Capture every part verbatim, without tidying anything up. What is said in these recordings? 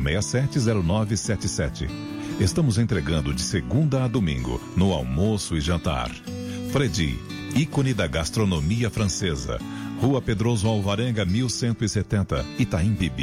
seis sete zero nove sete sete. Estamos entregando de segunda a domingo, no almoço e jantar. Fredi, ícone da gastronomia francesa. Rua Pedroso Alvarenga, mil cento e setenta, Itaim Bibi.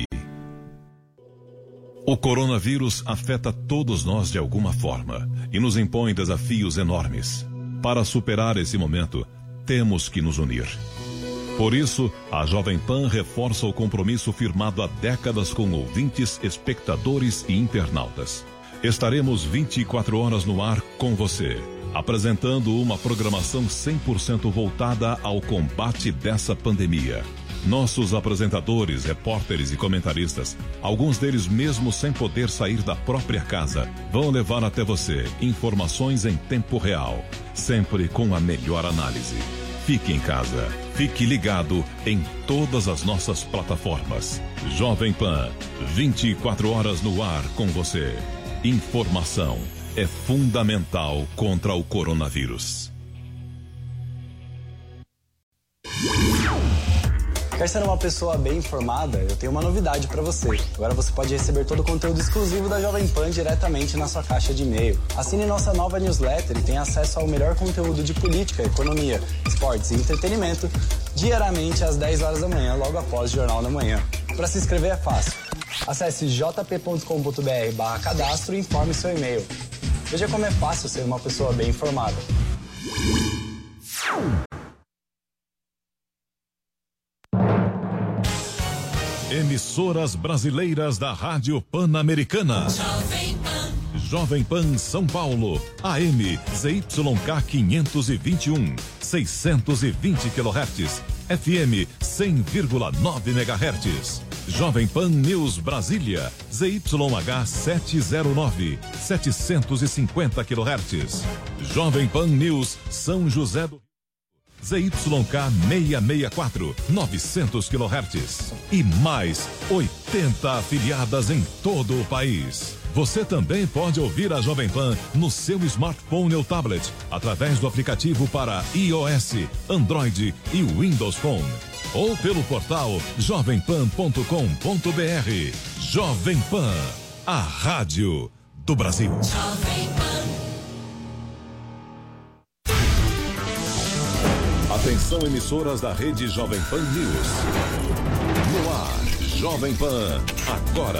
O coronavírus afeta todos nós de alguma forma e nos impõe desafios enormes. Para superar esse momento, temos que nos unir. Por isso, a Jovem Pan reforça o compromisso firmado há décadas com ouvintes, espectadores e internautas. Estaremos vinte e quatro horas no ar com você, apresentando uma programação cem por cento voltada ao combate dessa pandemia. Nossos apresentadores, repórteres e comentaristas, alguns deles mesmo sem poder sair da própria casa, vão levar até você informações em tempo real, sempre com a melhor análise. Fique em casa, fique ligado em todas as nossas plataformas. Jovem Pan, vinte e quatro horas no ar com você. Informação é fundamental contra o coronavírus. Quer ser uma pessoa bem informada? Eu tenho uma novidade para você. Agora você pode receber todo o conteúdo exclusivo da Jovem Pan diretamente na sua caixa de e-mail. Assine nossa nova newsletter e tenha acesso ao melhor conteúdo de política, economia, esportes e entretenimento diariamente às dez horas da manhã, logo após o Jornal da Manhã. Para se inscrever é fácil. Acesse j p ponto com ponto b r barra cadastro e informe seu e-mail. Veja como é fácil ser uma pessoa bem informada. Emissoras brasileiras da Rádio Pan-Americana. Jovem Pan. Jovem Pan São Paulo, A M Z Y K quinhentos e vinte e um, seiscentos e vinte quilohertz, F M cem vírgula nove megahertz. Jovem Pan News Brasília, Z Y H setecentos e nove, setecentos e cinquenta quilohertz. Jovem Pan News São José do Z Y K seiscentos e sessenta e quatro, novecentos quilohertz. E mais oitenta afiliadas em todo o país. Você também pode ouvir a Jovem Pan no seu smartphone ou tablet, através do aplicativo para iOS, Android e Windows Phone. Ou pelo portal jovem pan ponto com ponto b r. Jovem Pan, a rádio do Brasil. Jovem Pan. Atenção, emissoras da rede Jovem Pan News. No ar, Jovem Pan, agora.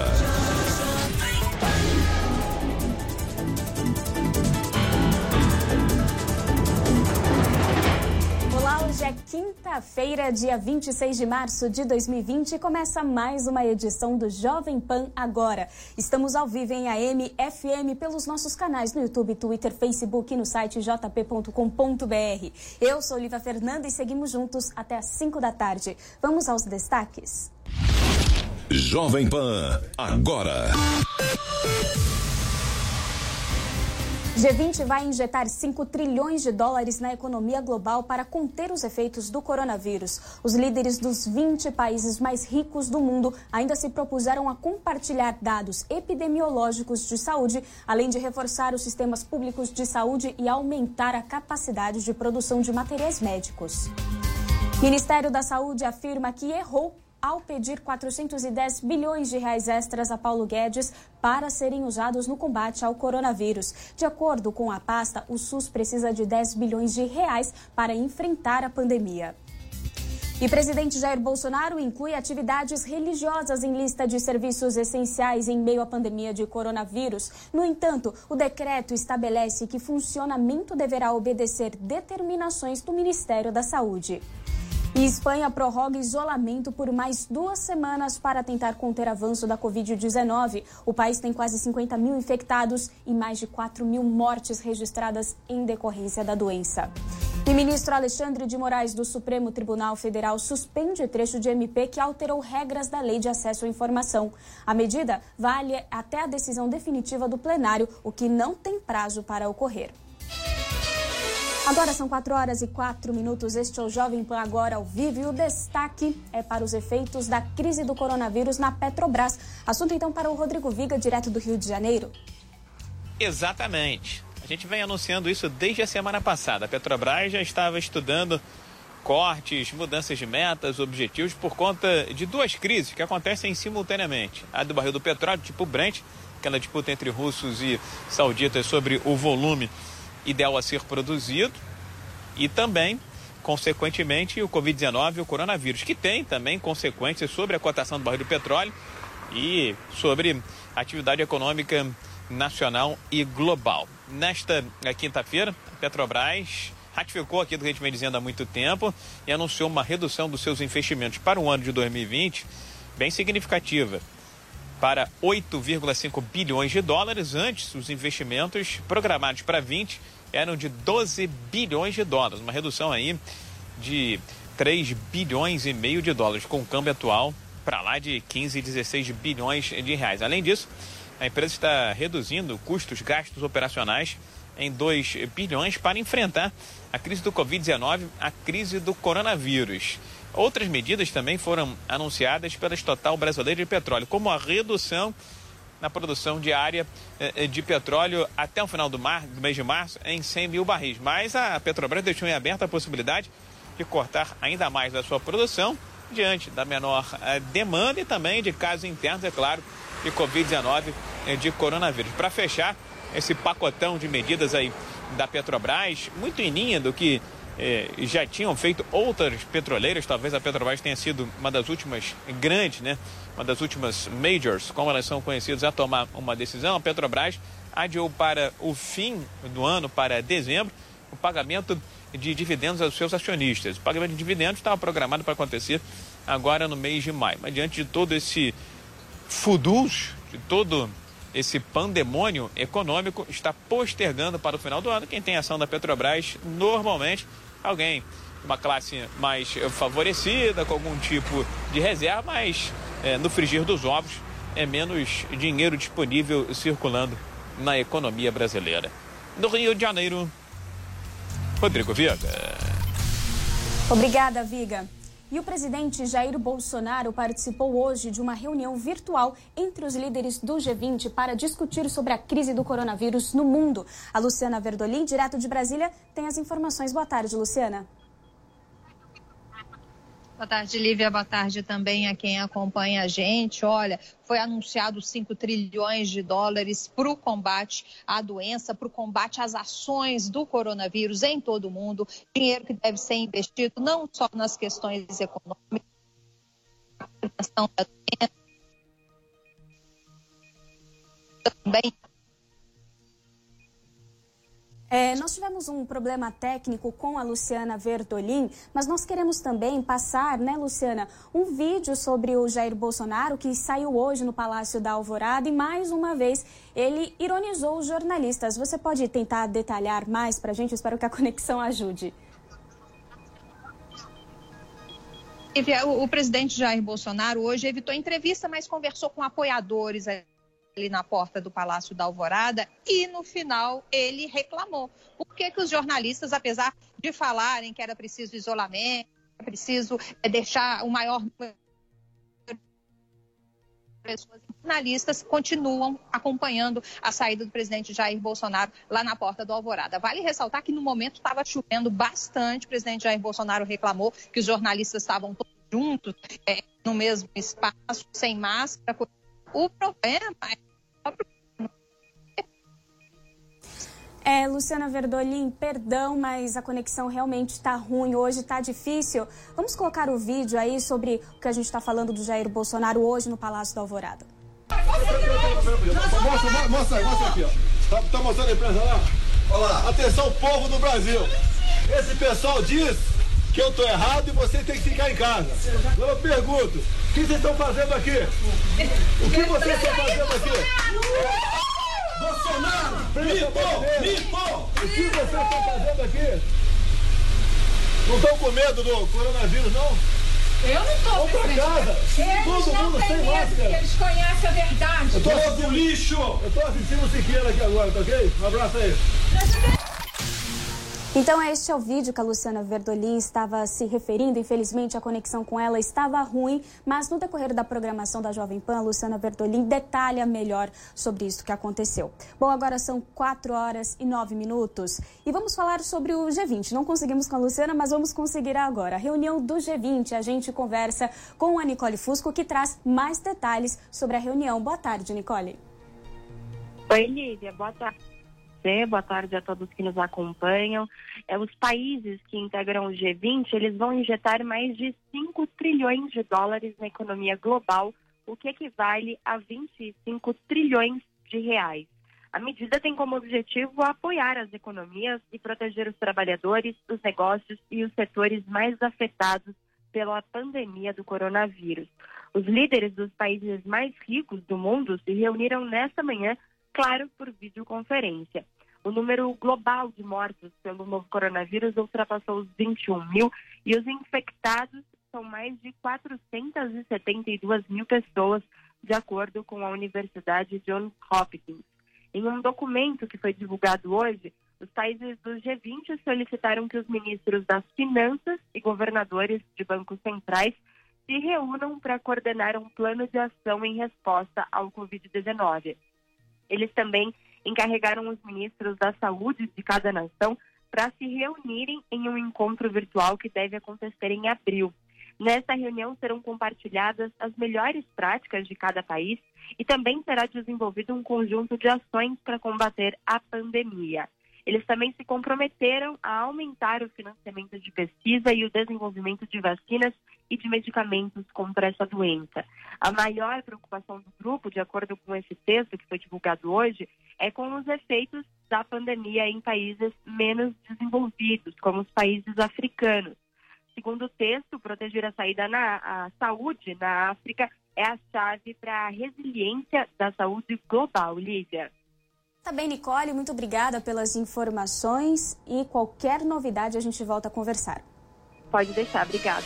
Olá, hoje é quinta-feira, dia vinte e seis de março de dois mil e vinte e começa mais uma edição do Jovem Pan Agora. Estamos ao vivo em A M, F M, pelos nossos canais no YouTube, Twitter, Facebook e no site j p ponto com ponto b r. Eu sou Olivia Fernanda e seguimos juntos até às cinco da tarde. Vamos aos destaques. Jovem Pan Agora. G vinte vai injetar cinco trilhões de dólares na economia global para conter os efeitos do coronavírus. Os líderes dos vinte países mais ricos do mundo ainda se propuseram a compartilhar dados epidemiológicos de saúde, além de reforçar os sistemas públicos de saúde e aumentar a capacidade de produção de materiais médicos. O Ministério da Saúde afirma que errou ao pedir quatrocentos e dez bilhões de reais extras a Paulo Guedes para serem usados no combate ao coronavírus. De acordo com a pasta, o SUS precisa de dez bilhões de reais para enfrentar a pandemia. E presidente Jair Bolsonaro inclui atividades religiosas em lista de serviços essenciais em meio à pandemia de coronavírus. No entanto, o decreto estabelece que funcionamento deverá obedecer determinações do Ministério da Saúde. E Espanha prorroga isolamento por mais duas semanas para tentar conter avanço da covid dezenove. O país tem quase cinquenta mil infectados e mais de quatro mil mortes registradas em decorrência da doença. E ministro Alexandre de Moraes do Supremo Tribunal Federal suspende trecho de M P que alterou regras da Lei de Acesso à Informação. A medida vale até a decisão definitiva do plenário, o que não tem prazo para ocorrer. Agora são quatro horas e quatro minutos. Este é o Jovem Pan Agora ao vivo e o destaque é para os efeitos da crise do coronavírus na Petrobras. Assunto então para o Rodrigo Viga, direto do Rio de Janeiro. Exatamente. A gente vem anunciando isso desde a semana passada. A Petrobras já estava estudando cortes, mudanças de metas, objetivos, por conta de duas crises que acontecem simultaneamente. A do barril do petróleo, tipo Brent, aquela disputa entre russos e sauditas sobre o volume ideal a ser produzido, e também, consequentemente, o covid dezenove e o coronavírus, que tem também consequências sobre a cotação do barril do petróleo e sobre a atividade econômica nacional e global. Nesta quinta-feira, a Petrobras ratificou aquilo que a gente vem dizendo há muito tempo e anunciou uma redução dos seus investimentos para o ano de dois mil e vinte bem significativa, para oito vírgula cinco bilhões de dólares. Antes, os investimentos programados para vinte eram de doze bilhões de dólares, uma redução aí de três bilhões e meio de dólares, com o câmbio atual para lá de quinze, dezesseis bilhões de reais. Além disso, a empresa está reduzindo custos, gastos operacionais em dois bilhões para enfrentar a crise do covid dezenove, a crise do coronavírus. Outras medidas também foram anunciadas pela Estatal Brasileira de Petróleo, como a redução na produção diária de petróleo até o final do, mar, do mês de março em cem mil barris. Mas a Petrobras deixou em aberta a possibilidade de cortar ainda mais a sua produção diante da menor demanda e também de casos internos, é claro, de covid dezenove, de coronavírus. Para fechar esse pacotão de medidas aí da Petrobras, muito em linha do que eh, já tinham feito outras petroleiras. Talvez a Petrobras tenha sido uma das últimas grandes, né? Uma das últimas majors, como elas são conhecidas, a tomar uma decisão. A Petrobras adiou para o fim do ano, para dezembro, o pagamento de dividendos aos seus acionistas. O pagamento de dividendos estava programado para acontecer agora no mês de maio. Mas diante de todo esse fudus, de todo esse pandemônio econômico, está postergando para o final do ano. Quem tem ação da Petrobras, normalmente, alguém de uma classe mais favorecida, com algum tipo de reserva, mas é, no frigir dos ovos é menos dinheiro disponível circulando na economia brasileira. Do Rio de Janeiro, Rodrigo Viga. Obrigada, Viga. E o presidente Jair Bolsonaro participou hoje de uma reunião virtual entre os líderes do G vinte para discutir sobre a crise do coronavírus no mundo. A Luciana Verdolim, direto de Brasília, tem as informações. Boa tarde, Luciana. Boa tarde, Lívia. Boa tarde também a quem acompanha a gente. Olha, foi anunciado cinco trilhões de dólares para o combate à doença, para o combate às ações do coronavírus em todo o mundo. Dinheiro que deve ser investido não só nas questões econômicas, na prevenção da doença, também. É, nós tivemos um problema técnico com a Luciana Verdolim, mas nós queremos também passar, né, Luciana, um vídeo sobre o Jair Bolsonaro que saiu hoje no Palácio da Alvorada e, mais uma vez, ele ironizou os jornalistas. Você pode tentar detalhar mais para a gente? Eu espero que a conexão ajude. O, o presidente Jair Bolsonaro hoje evitou entrevista, mas conversou com apoiadores ali na porta do Palácio da Alvorada e, no final, ele reclamou. Por que que os jornalistas, apesar de falarem que era preciso isolamento, é preciso deixar o maior número de pessoas, jornalistas continuam acompanhando a saída do presidente Jair Bolsonaro lá na porta do Alvorada. Vale ressaltar que, no momento, estava chovendo bastante. O presidente Jair Bolsonaro reclamou que os jornalistas estavam todos juntos, é, no mesmo espaço, sem máscara. O problema é É, Luciana Verdolim, perdão, mas a conexão realmente está ruim, hoje está difícil. Vamos colocar o vídeo aí sobre o que a gente está falando do Jair Bolsonaro hoje no Palácio da Alvorada. Mostra, mostra aí, mostra aqui, ó. Tá, tá mostrando a empresa lá? Olha lá. Atenção, povo do Brasil. Esse pessoal diz que eu tô errado e vocês têm que ficar em casa. Agora eu pergunto, o que vocês estão fazendo aqui? O que vocês estão fazendo aqui? Bolsonaro! Mito! Mito! O que vocês estão fazendo aqui? Não estão com medo do coronavírus, não? Eu não estou. Vão pra casa! Eles Todo não mundo têm sem medo, máscara! porque eles conhecem a verdade. Eu tô assistindo lixo! Eu tô assistindo o Siqueira aqui agora, tá ok? Um abraço aí. Então, este é o vídeo que a Luciana Verdolin estava se referindo. Infelizmente, a conexão com ela estava ruim, mas no decorrer da programação da Jovem Pan, a Luciana Verdolin detalha melhor sobre isso que aconteceu. Bom, agora são quatro horas e nove minutos e vamos falar sobre o G vinte. Não conseguimos com a Luciana, mas vamos conseguir agora. A reunião do G vinte, a gente conversa com a Nicole Fusco, que traz mais detalhes sobre a reunião. Boa tarde, Nicole. Oi, Lívia. Boa tarde. Boa tarde a todos que nos acompanham. É, os países que integram o G vinte, eles vão injetar mais de cinco trilhões de dólares na economia global, o que equivale a vinte e cinco trilhões de reais. A medida tem como objetivo apoiar as economias e proteger os trabalhadores, os negócios e os setores mais afetados pela pandemia do coronavírus. Os líderes dos países mais ricos do mundo se reuniram nesta manhã, claro, por videoconferência. O número global de mortos pelo novo coronavírus ultrapassou os vinte e um mil e os infectados são mais de quatrocentas e setenta e duas mil pessoas, de acordo com a Universidade Johns Hopkins. Em um documento que foi divulgado hoje, os países do G vinte solicitaram que os ministros das Finanças e governadores de bancos centrais se reúnam para coordenar um plano de ação em resposta ao covid dezenove. Eles também encarregaram os ministros da saúde de cada nação para se reunirem em um encontro virtual que deve acontecer em abril. Nesta reunião serão compartilhadas as melhores práticas de cada país e também será desenvolvido um conjunto de ações para combater a pandemia. Eles também se comprometeram a aumentar o financiamento de pesquisa e o desenvolvimento de vacinas e de medicamentos contra essa doença. A maior preocupação do grupo, de acordo com esse texto que foi divulgado hoje, é com os efeitos da pandemia em países menos desenvolvidos, como os países africanos. Segundo o texto, proteger a saída na a saúde na África é a chave para a resiliência da saúde global. Lívia. Tá bem, Nicole, muito obrigada pelas informações e qualquer novidade a gente volta a conversar. Pode deixar, obrigada.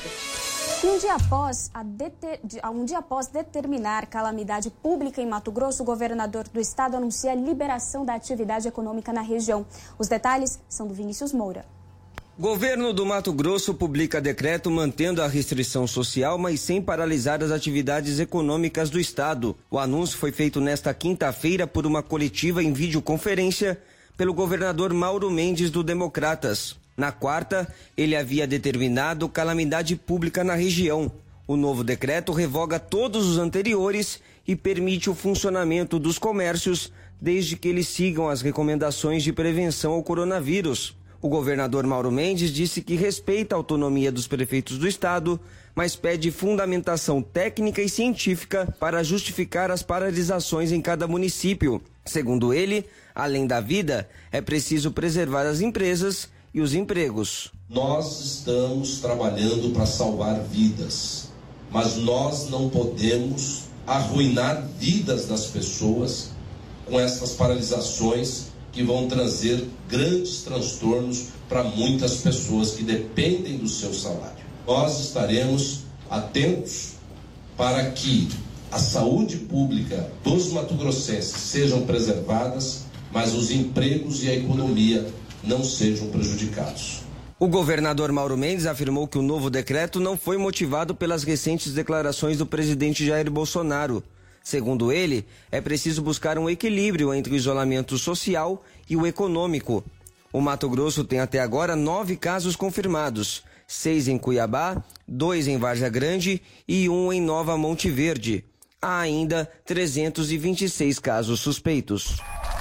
E um dia após, a deter... um dia após determinar calamidade pública em Mato Grosso, o governador do estado anuncia a liberação da atividade econômica na região. Os detalhes são do Vinícius Moura. Governo do Mato Grosso publica decreto mantendo a restrição social, mas sem paralisar as atividades econômicas do estado. O anúncio foi feito nesta quinta-feira por uma coletiva em videoconferência pelo governador Mauro Mendes do Democratas. Na quarta, ele havia determinado calamidade pública na região. O novo decreto revoga todos os anteriores e permite o funcionamento dos comércios desde que eles sigam as recomendações de prevenção ao coronavírus. O governador Mauro Mendes disse que respeita a autonomia dos prefeitos do estado, mas pede fundamentação técnica e científica para justificar as paralisações em cada município. Segundo ele, além da vida, é preciso preservar as empresas e os empregos. Nós estamos trabalhando para salvar vidas, mas nós não podemos arruinar vidas das pessoas com essas paralisações que vão trazer grandes transtornos para muitas pessoas que dependem do seu salário. Nós estaremos atentos para que a saúde pública dos mato-grossenses sejam preservadas, mas os empregos e a economia não sejam prejudicados. O governador Mauro Mendes afirmou que o novo decreto não foi motivado pelas recentes declarações do presidente Jair Bolsonaro. Segundo ele, é preciso buscar um equilíbrio entre o isolamento social e o econômico. O Mato Grosso tem até agora nove casos confirmados, seis em Cuiabá, dois em Várzea Grande e um em Nova Monte Verde. Há ainda trezentos e vinte e seis casos suspeitos.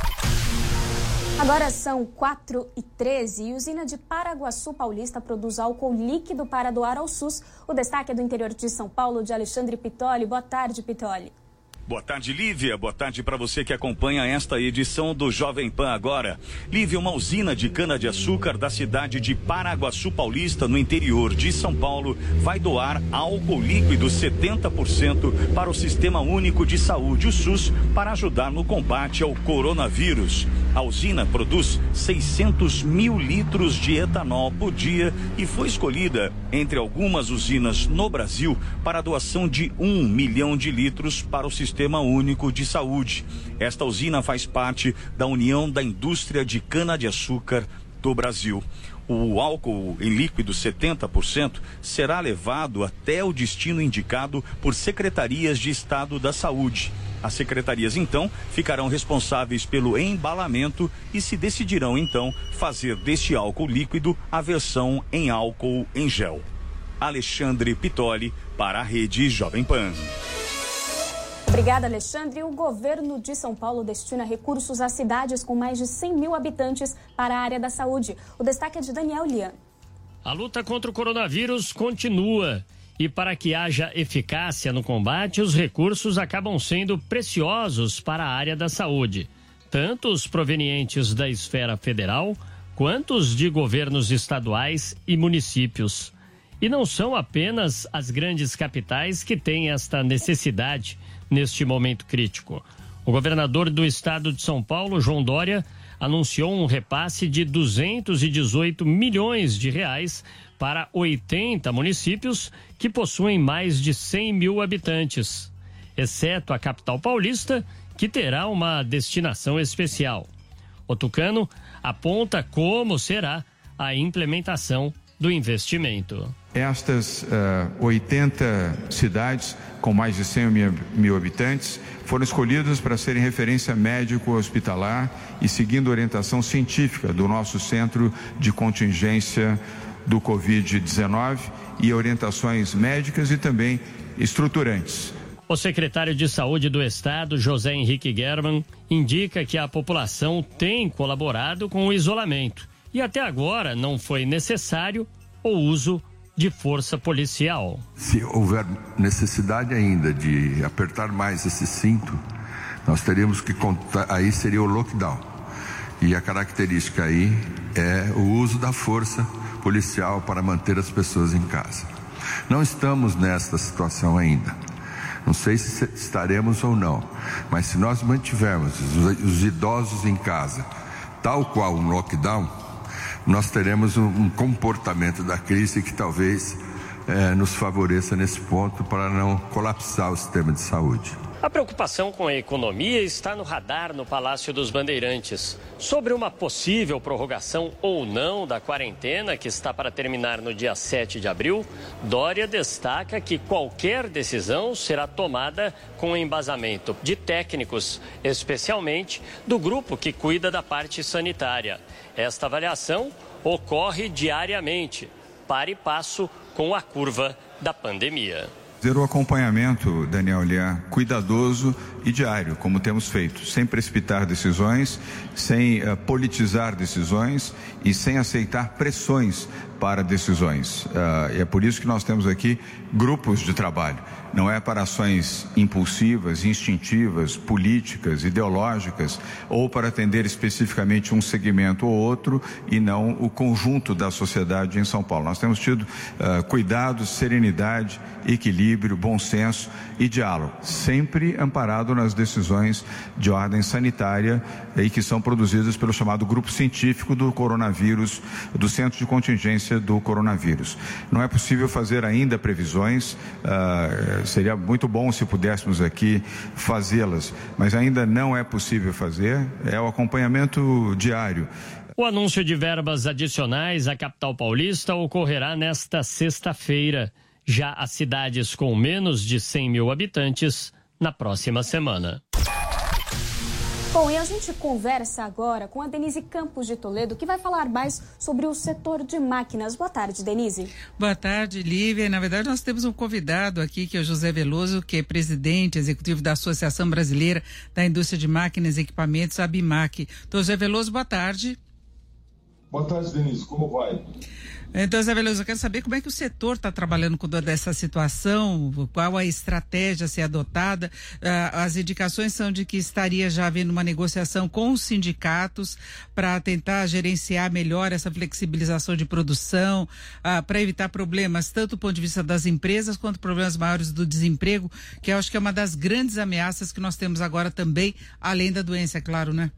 Agora são quatro e treze e a usina de Paraguaçu Paulista produz álcool líquido para doar ao SUS. O destaque é do interior de São Paulo, de Alexandre Pitoli. Boa tarde, Pitoli. Boa tarde, Lívia. Boa tarde para você que acompanha esta edição do Jovem Pan agora. Lívia, uma usina de cana-de-açúcar da cidade de Paraguaçu Paulista, no interior de São Paulo, vai doar álcool líquido setenta por cento para o Sistema Único de Saúde, o SUS, para ajudar no combate ao coronavírus. A usina produz seiscentos mil litros de etanol por dia e foi escolhida entre algumas usinas no Brasil para a doação de um milhão de litros para o Sistema Sistema Único de Saúde. Esta usina faz parte da União da Indústria de Cana-de-Açúcar do Brasil. O álcool em líquido setenta por cento será levado até o destino indicado por secretarias de Estado da Saúde. As secretarias, então, ficarão responsáveis pelo embalamento e se decidirão, então, fazer deste álcool líquido a versão em álcool em gel. Alexandre Pitoli, para a Rede Jovem Pan. Obrigada, Alexandre. O governo de São Paulo destina recursos a cidades com mais de cem mil habitantes para a área da saúde. O destaque é de Daniel Lian. A luta contra o coronavírus continua. E para que haja eficácia no combate, os recursos acabam sendo preciosos para a área da saúde. Tanto os provenientes da esfera federal, quanto os de governos estaduais e municípios. E não são apenas as grandes capitais que têm esta necessidade neste momento crítico. O governador do estado de São Paulo, João Dória, anunciou um repasse de duzentos e dezoito milhões de reais para oitenta municípios que possuem mais de cem mil habitantes, exceto a capital paulista, que terá uma destinação especial. O tucano aponta como será a implementação do investimento. Estas uh, oitenta cidades com mais de cem mil, mil habitantes foram escolhidas para serem referência médico-hospitalar e seguindo a orientação científica do nosso Centro de Contingência do covid dezenove e orientações médicas e também estruturantes. O secretário de Saúde do Estado, José Henrique German, indica que a população tem colaborado com o isolamento e até agora não foi necessário o uso de força policial. Se houver necessidade ainda de apertar mais esse cinto, nós teríamos que contar, aí seria o lockdown. E a característica aí é o uso da força policial para manter as pessoas em casa. Não estamos nesta situação ainda. Não sei se estaremos ou não, mas se nós mantivermos os, os idosos em casa, tal qual um lockdown, nós teremos um, um comportamento da crise que talvez eh, nos favoreça nesse ponto para não colapsar o sistema de saúde. A preocupação com a economia está no radar no Palácio dos Bandeirantes. Sobre uma possível prorrogação ou não da quarentena, que está para terminar no dia sete de abril, Dória destaca que qualquer decisão será tomada com embasamento de técnicos, especialmente do grupo que cuida da parte sanitária. Esta avaliação ocorre diariamente, para e passo com a curva da pandemia. Fazer o acompanhamento, Daniel Lian, cuidadoso e diário, como temos feito, sem precipitar decisões, sem uh, politizar decisões e sem aceitar pressões para decisões. Uh, e é por isso que nós temos aqui grupos de trabalho. Não é para ações impulsivas, instintivas, políticas, ideológicas, ou para atender especificamente um segmento ou outro e não o conjunto da sociedade em São Paulo. Nós temos tido uh, cuidado, serenidade, equilíbrio, bom senso e diálogo, sempre amparado nas decisões de ordem sanitária e que são produzidas pelo chamado Grupo Científico do Coronavírus, do Centro de Contingência do Coronavírus. Não é possível fazer ainda previsões, uh, seria muito bom se pudéssemos aqui fazê-las, mas ainda não é possível fazer, é o acompanhamento diário. O anúncio de verbas adicionais à capital paulista ocorrerá nesta sexta-feira. Já as cidades com menos de cem mil habitantes na próxima semana. Bom, e a gente conversa agora com a Denise Campos de Toledo, que vai falar mais sobre o setor de máquinas. Boa tarde, Denise. Boa tarde, Lívia. Na verdade, nós temos um convidado aqui, que é o José Veloso, que é presidente executivo da Associação Brasileira da Indústria de Máquinas e Equipamentos, a ABIMAQ. Então, José Veloso, boa tarde. Boa tarde, Denise. Como vai? Então, Zé Veloso, eu quero saber como é que o setor está trabalhando com toda essa situação, qual a estratégia a ser adotada. Ah, as indicações são de que estaria já havendo uma negociação com os sindicatos para tentar gerenciar melhor essa flexibilização de produção, ah, para evitar problemas tanto do ponto de vista das empresas quanto problemas maiores do desemprego, que eu acho que é uma das grandes ameaças que nós temos agora também, além da doença, é claro, né?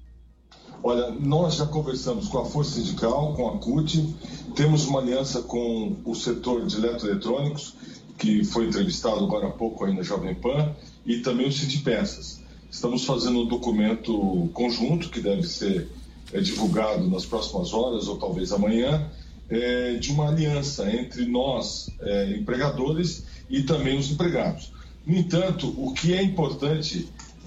Olha, nós já conversamos com a Força Sindical, com a C U T, temos uma aliança com o setor de eletroeletrônicos, que foi entrevistado agora há pouco aí na Jovem Pan, e também o Sindipeças. Estamos fazendo um documento conjunto que deve ser é, divulgado nas próximas horas ou talvez amanhã, é, de uma aliança entre nós, é, empregadores, e também os empregados. No entanto, o que é importante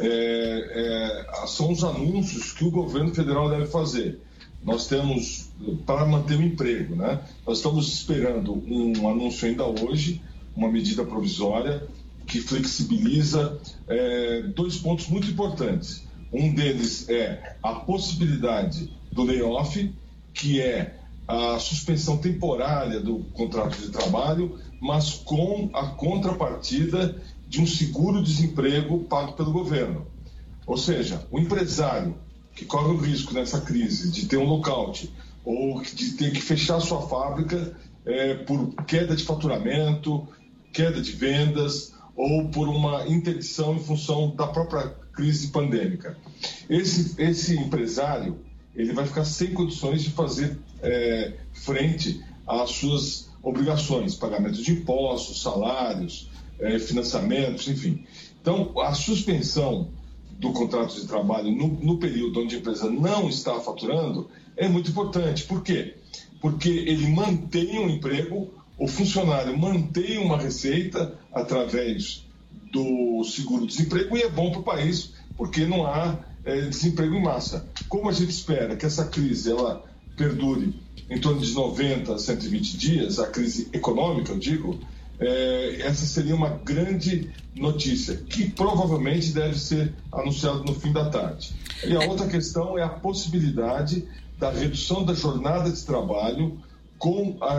é, é, são os anúncios que o governo federal deve fazer. Nós temos, para manter o emprego, né? Nós estamos esperando um anúncio ainda hoje, uma medida provisória que flexibiliza é, dois pontos muito importantes. Um deles é a possibilidade do layoff, que é a suspensão temporária do contrato de trabalho, mas com a contrapartida de um seguro-desemprego pago pelo governo. Ou seja, o empresário que corre o risco nessa crise de ter um lockout ou de ter que fechar sua fábrica é, por queda de faturamento, queda de vendas ou por uma interdição em função da própria crise pandêmica. Esse, esse empresário ele vai ficar sem condições de fazer é, frente às suas obrigações, pagamento de impostos, salários, é, financiamentos, enfim. Então, a suspensão do contrato de trabalho no, no período onde a empresa não está faturando é muito importante. Por quê? Porque ele mantém um emprego, o funcionário mantém uma receita através do seguro-desemprego e é bom para o país, porque não há é, desemprego em massa. Como a gente espera que essa crise ela perdure em torno de noventa a cento e vinte dias, a crise econômica, eu digo, é, essa seria uma grande notícia, que provavelmente deve ser anunciada no fim da tarde. E a outra questão é a possibilidade da redução da jornada de trabalho com a,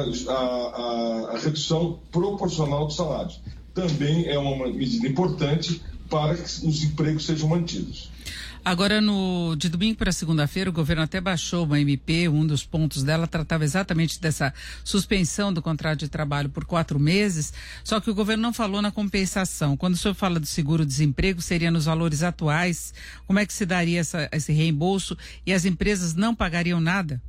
a, a redução proporcional dos salários. Também é uma medida importante para que os empregos sejam mantidos. Agora, no, de domingo para segunda-feira, o governo até baixou uma M P, um dos pontos dela tratava exatamente dessa suspensão do contrato de trabalho por quatro meses, só que o governo não falou na compensação. Quando o senhor fala do seguro-desemprego, seria nos valores atuais? Como é que se daria essa, esse reembolso e as empresas não pagariam nada?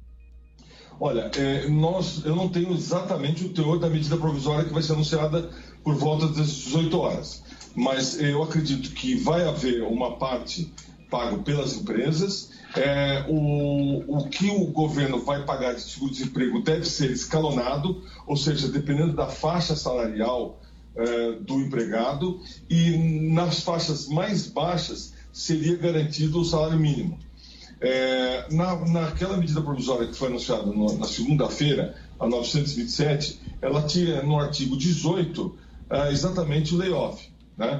Olha, é, nós, eu não tenho exatamente o teor da medida provisória que vai ser anunciada por volta das dezoito horas, mas eu acredito que vai haver uma parte pago pelas empresas. É, o, o que o governo vai pagar de seguro-desemprego deve ser escalonado, ou seja, dependendo da faixa salarial é, do empregado, e nas faixas mais baixas seria garantido o salário mínimo. É, na, naquela medida provisória que foi anunciada no, na segunda-feira, a novecentos e vinte e sete, ela tinha no artigo dezoito é, exatamente o layoff, né?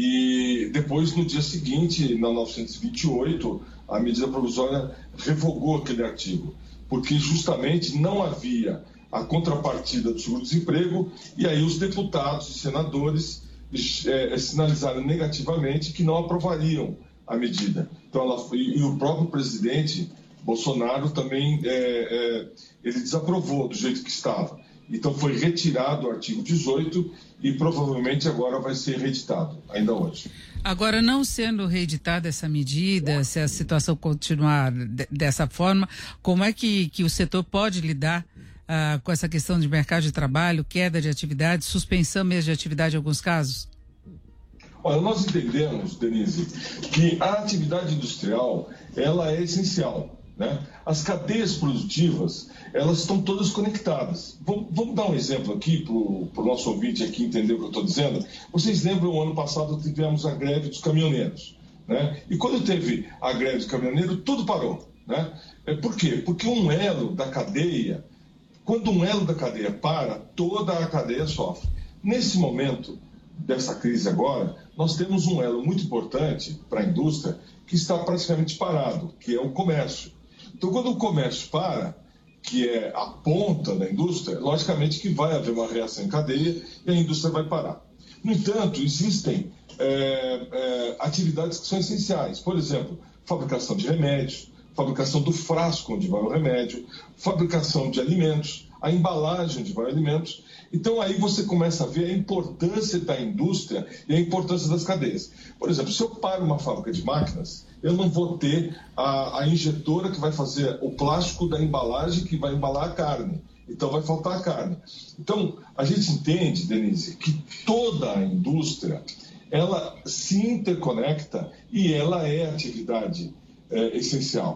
E depois, no dia seguinte, na novecentos e vinte e oito, a medida provisória revogou aquele artigo, porque justamente não havia a contrapartida do seguro-desemprego, e aí os deputados e senadores é, sinalizaram negativamente que não aprovariam a medida. Então, ela, e, e o próprio presidente Bolsonaro também é, é, ele desaprovou do jeito que estava. Então foi retirado o artigo dezoito e provavelmente agora vai ser reeditado, ainda hoje. Agora, não sendo reeditada essa medida, se a situação continuar de, dessa forma, como é que, que o setor pode lidar ah, com essa questão de mercado de trabalho, queda de atividade, suspensão mesmo de atividade em alguns casos? Olha, nós entendemos, Denise, que a atividade industrial ela é essencial, né? As cadeias produtivas, elas estão todas conectadas. Vamos, vamos dar um exemplo aqui para o nosso ouvinte aqui entender o que eu estou dizendo. Vocês lembram, o ano passado tivemos a greve dos caminhoneiros, né? E quando teve a greve dos caminhoneiros, tudo parou, né? Por quê? Porque um elo da cadeia, quando um elo da cadeia para, toda a cadeia sofre. Nesse momento dessa crise agora, nós temos um elo muito importante para a indústria que está praticamente parado, que é o comércio. Então, quando o comércio para, que é a ponta da indústria, logicamente que vai haver uma reação em cadeia e a indústria vai parar. No entanto, existem é, é, atividades que são essenciais. Por exemplo, fabricação de remédios, fabricação do frasco onde vai o remédio, fabricação de alimentos, a embalagem onde vai alimentos. Então, aí você começa a ver a importância da indústria e a importância das cadeias. Por exemplo, se eu paro uma fábrica de máquinas, eu não vou ter a, a injetora que vai fazer o plástico da embalagem que vai embalar a carne. Então, vai faltar a carne. Então, a gente entende, Denise, que toda a indústria, ela se interconecta e ela é atividade é, essencial.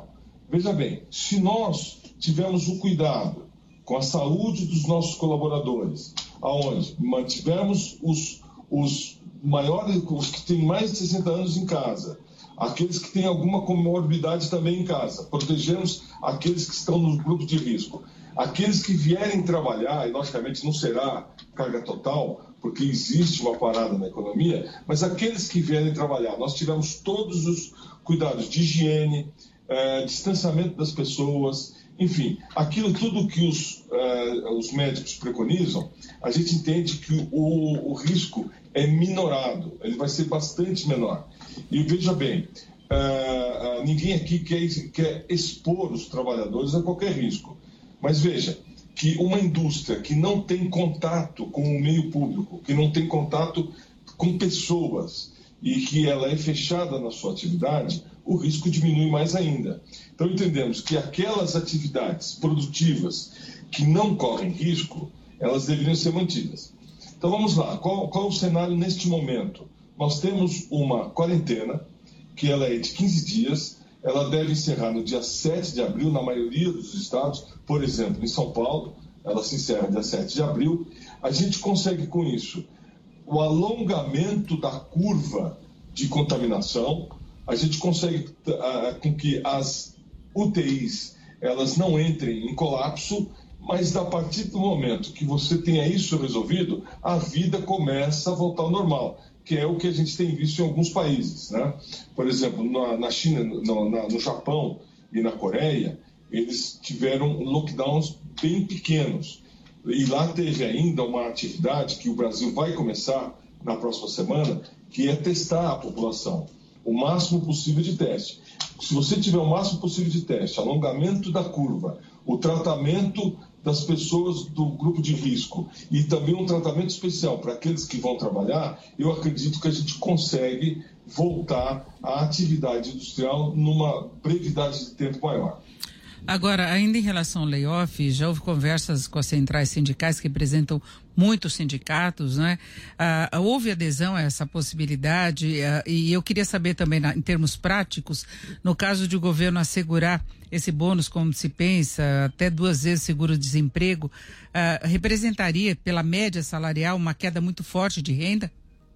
Veja bem, se nós tivermos o cuidado com a saúde dos nossos colaboradores, aonde mantivemos os, os maiores, os que têm mais de sessenta anos em casa, aqueles que têm alguma comorbidade também em casa, protegemos aqueles que estão no grupo de risco, aqueles que vierem trabalhar, e logicamente não será carga total, porque existe uma parada na economia, mas aqueles que vierem trabalhar, nós tivemos todos os cuidados de higiene, eh, distanciamento das pessoas, enfim, aquilo tudo que os, eh, os médicos preconizam, a gente entende que o, o risco é minorado, ele vai ser bastante menor. E veja bem, uh, uh, ninguém aqui quer, quer expor os trabalhadores a qualquer risco. Mas veja, que uma indústria que não tem contato com o meio público, que não tem contato com pessoas e que ela é fechada na sua atividade, o risco diminui mais ainda. Então entendemos que aquelas atividades produtivas que não correm risco, elas deveriam ser mantidas. Então vamos lá, qual, qual é o cenário neste momento? Nós temos uma quarentena, que ela é de quinze dias, ela deve encerrar no dia sete de abril, na maioria dos estados, por exemplo, em São Paulo, ela se encerra dia sete de abril. A gente consegue com isso o alongamento da curva de contaminação, a gente consegue uh, com que as U T Is elas não entrem em colapso, mas a partir do momento que você tenha isso resolvido, a vida começa a voltar ao normal, que é o que a gente tem visto em alguns países, né? Por exemplo, na, na China, no, na, no Japão e na Coreia, eles tiveram lockdowns bem pequenos. E lá teve ainda uma atividade que o Brasil vai começar na próxima semana, que é testar a população, o máximo possível de teste. Se você tiver o máximo possível de teste, alongamento da curva, o tratamento das pessoas do grupo de risco e também um tratamento especial para aqueles que vão trabalhar, eu acredito que a gente consegue voltar à atividade industrial numa brevidade de tempo maior. Agora, ainda em relação ao layoff, já houve conversas com as centrais sindicais que representam muitos sindicatos, né? Ah, houve adesão a essa possibilidade ah, e eu queria saber também, na, em termos práticos, no caso de o governo assegurar esse bônus, como se pensa, até duas vezes seguro-desemprego, ah, representaria, pela média salarial, uma queda muito forte de renda?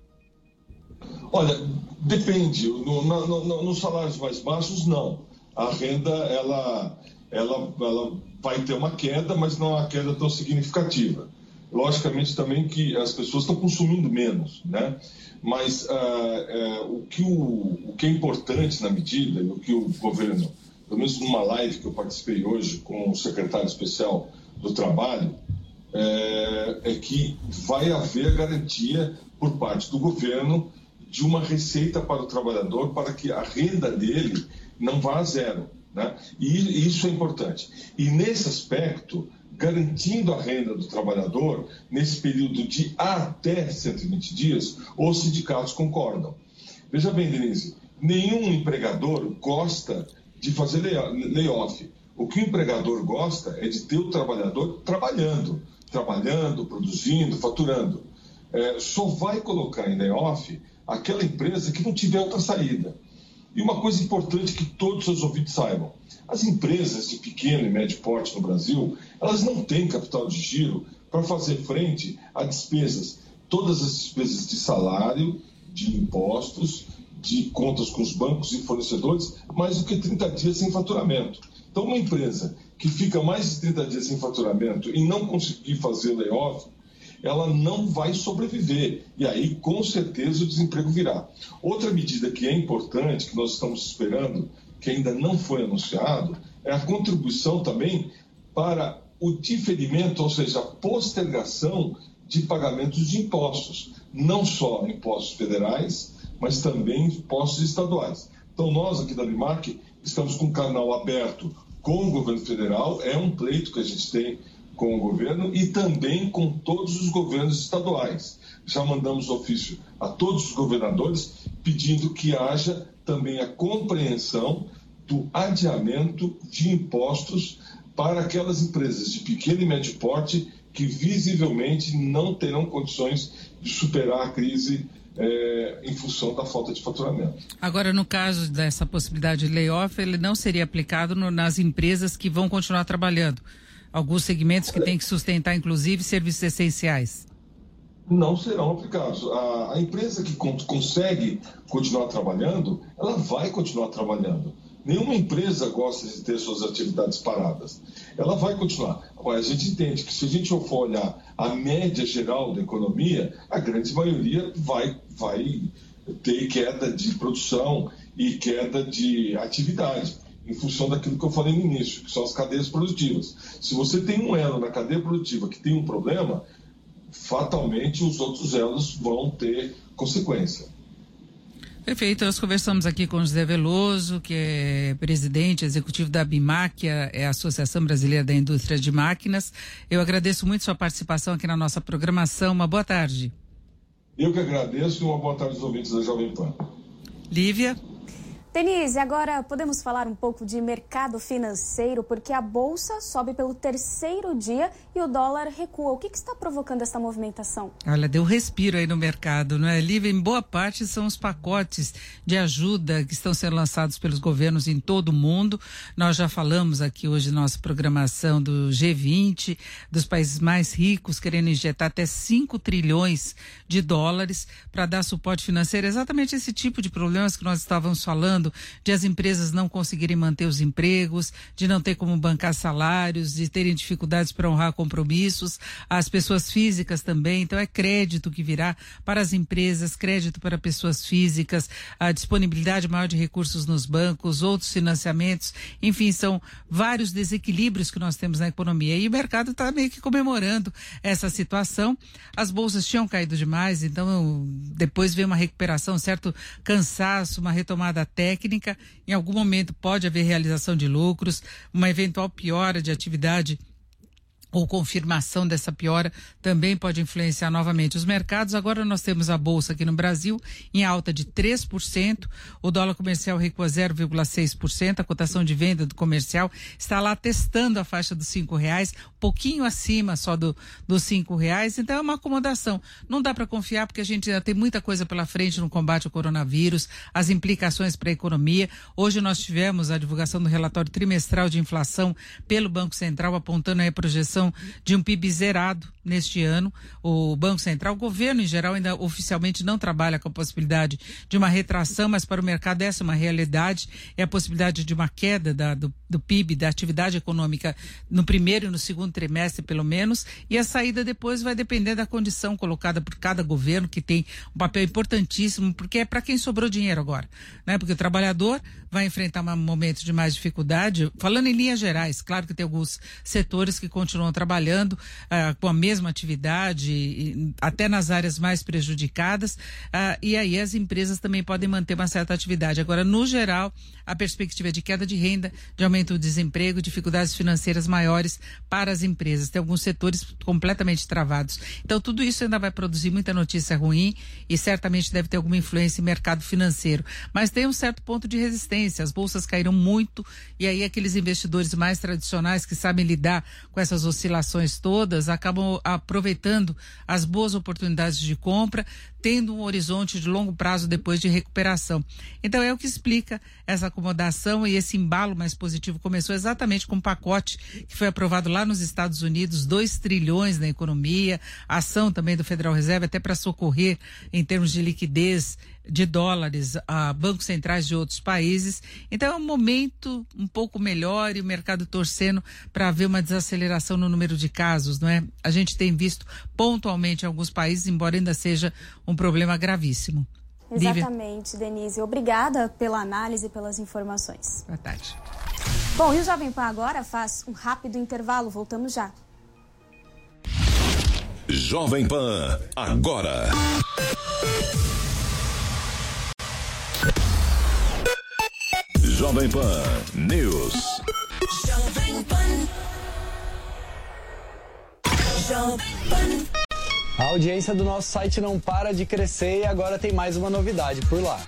Olha, depende. No, no, no, nos salários mais baixos, não. A renda, ela, ela, ela vai ter uma queda, mas não é uma queda tão significativa. Logicamente também que as pessoas estão consumindo menos, né? Mas uh, uh, o, que o, o que é importante na medida, e o que o governo, pelo menos numa live que eu participei hoje com o secretário especial do Trabalho, é, é que vai haver garantia por parte do governo de uma receita para o trabalhador para que a renda dele não vá a zero, né? E isso é importante. E nesse aspecto, garantindo a renda do trabalhador nesse período de até cento e vinte dias, os sindicatos concordam. Veja bem, Denise, nenhum empregador gosta de fazer layoff. O que o empregador gosta é de ter o trabalhador trabalhando, trabalhando, produzindo, faturando. É, só vai colocar em layoff aquela empresa que não tiver outra saída. E uma coisa importante que todos os ouvintes saibam, as empresas de pequeno e médio porte no Brasil, elas não têm capital de giro para fazer frente a despesas, todas as despesas de salário, de impostos, de contas com os bancos e fornecedores, mais do que trinta dias sem faturamento. Então, uma empresa que fica mais de trinta dias sem faturamento e não conseguir fazer layoff, ela não vai sobreviver. E aí, com certeza, o desemprego virá. Outra medida que é importante, que nós estamos esperando, que ainda não foi anunciado, é a contribuição também para o diferimento, ou seja, a postergação de pagamentos de impostos. Não só impostos federais, mas também impostos estaduais. Então, nós aqui da BIMAC estamos com um canal aberto com o governo federal, é um pleito que a gente tem com o governo e também com todos os governos estaduais. Já mandamos ofício a todos os governadores pedindo que haja também a compreensão do adiamento de impostos para aquelas empresas de pequeno e médio porte que visivelmente não terão condições de superar a crise é, em função da falta de faturamento. Agora, no caso dessa possibilidade de layoff, ele não seria aplicado no, nas empresas que vão continuar trabalhando? Alguns segmentos que têm que sustentar, inclusive, serviços essenciais? Não serão aplicados. A, a empresa que con- consegue continuar trabalhando, ela vai continuar trabalhando. Nenhuma empresa gosta de ter suas atividades paradas. Ela vai continuar. Agora, a gente entende que se a gente for olhar a média geral da economia, a grande maioria vai, vai ter queda de produção e queda de atividade, em função daquilo que eu falei no início, que são as cadeias produtivas. Se você tem um elo na cadeia produtiva que tem um problema, fatalmente os outros elos vão ter consequência. Perfeito, nós conversamos aqui com o José Veloso, que é presidente executivo da ABIMAC, é a Associação Brasileira da Indústria de Máquinas. Eu agradeço muito sua participação aqui na nossa programação. Uma boa tarde. Eu que agradeço e uma boa tarde aos ouvintes da Jovem Pan. Lívia. Denise, agora podemos falar um pouco de mercado financeiro, porque a Bolsa sobe pelo terceiro dia e o dólar recua. O que, que está provocando essa movimentação? Olha, deu respiro aí no mercado, não é, Lívia? Em boa parte são os pacotes de ajuda que estão sendo lançados pelos governos em todo o mundo. Nós já falamos aqui hoje na nossa programação do G vinte, dos países mais ricos querendo injetar até cinco trilhões de dólares para dar suporte financeiro. Exatamente esse tipo de problemas que nós estávamos falando, de as empresas não conseguirem manter os empregos, de não ter como bancar salários, de terem dificuldades para honrar compromissos, as pessoas físicas também. Então é crédito que virá para as empresas, crédito para pessoas físicas, a disponibilidade maior de recursos nos bancos, outros financiamentos, enfim, são vários desequilíbrios que nós temos na economia e o mercado está meio que comemorando essa situação. As bolsas tinham caído demais, então depois veio uma recuperação, certo cansaço, uma retomada técnica. técnica, em algum momento pode haver realização de lucros, uma eventual piora de atividade ou confirmação dessa piora também pode influenciar novamente os mercados. Agora nós temos a Bolsa aqui no Brasil em alta de três por cento, o dólar comercial recua zero vírgula seis por cento, a cotação de venda do comercial está lá testando a faixa dos cinco reais, pouquinho acima só do, dos cinco reais, então é uma acomodação. Não dá para confiar porque a gente ainda tem muita coisa pela frente no combate ao coronavírus, as implicações para a economia. Hoje nós tivemos a divulgação do relatório trimestral de inflação pelo Banco Central, apontando aí a projeção de um P I B zerado neste ano. O Banco Central, o governo em geral ainda oficialmente não trabalha com a possibilidade de uma retração, mas para o mercado essa é uma realidade, é a possibilidade de uma queda da, do, do P I B, da atividade econômica no primeiro e no segundo trimestre pelo menos, e a saída depois vai depender da condição colocada por cada governo, que tem um papel importantíssimo, porque é para quem sobrou dinheiro agora, né? Porque o trabalhador vai enfrentar um momento de mais dificuldade, falando em linhas gerais, claro que tem alguns setores que continuam trabalhando uh, com a mesma atividade, e, até nas áreas mais prejudicadas, uh, e aí as empresas também podem manter uma certa atividade. Agora, no geral, a perspectiva é de queda de renda, de aumento do desemprego, dificuldades financeiras maiores para as empresas. Tem alguns setores completamente travados. Então, tudo isso ainda vai produzir muita notícia ruim e certamente deve ter alguma influência em mercado financeiro. Mas tem um certo ponto de resistência. As bolsas caíram muito e aí aqueles investidores mais tradicionais que sabem lidar com essas oscilações todas acabam aproveitando as boas oportunidades de compra, tendo um horizonte de longo prazo depois de recuperação. Então é o que explica essa acomodação, e esse embalo mais positivo começou exatamente com um pacote que foi aprovado lá nos Estados Unidos, dois trilhões na economia, ação também do Federal Reserve até para socorrer em termos de liquidez de dólares a bancos centrais de outros países. Então é um momento um pouco melhor e o mercado torcendo para haver uma desaceleração no número de casos, não é? A gente tem visto pontualmente em alguns países, embora ainda seja um problema gravíssimo. Exatamente, Denise. Obrigada pela análise e pelas informações. Boa tarde. Bom, e o Jovem Pan agora faz um rápido intervalo. Voltamos já. Jovem Pan, agora. Jovem Pan News. Jovem Pan. Jovem Pan. A audiência do nosso site não para de crescer e agora tem mais uma novidade por lá.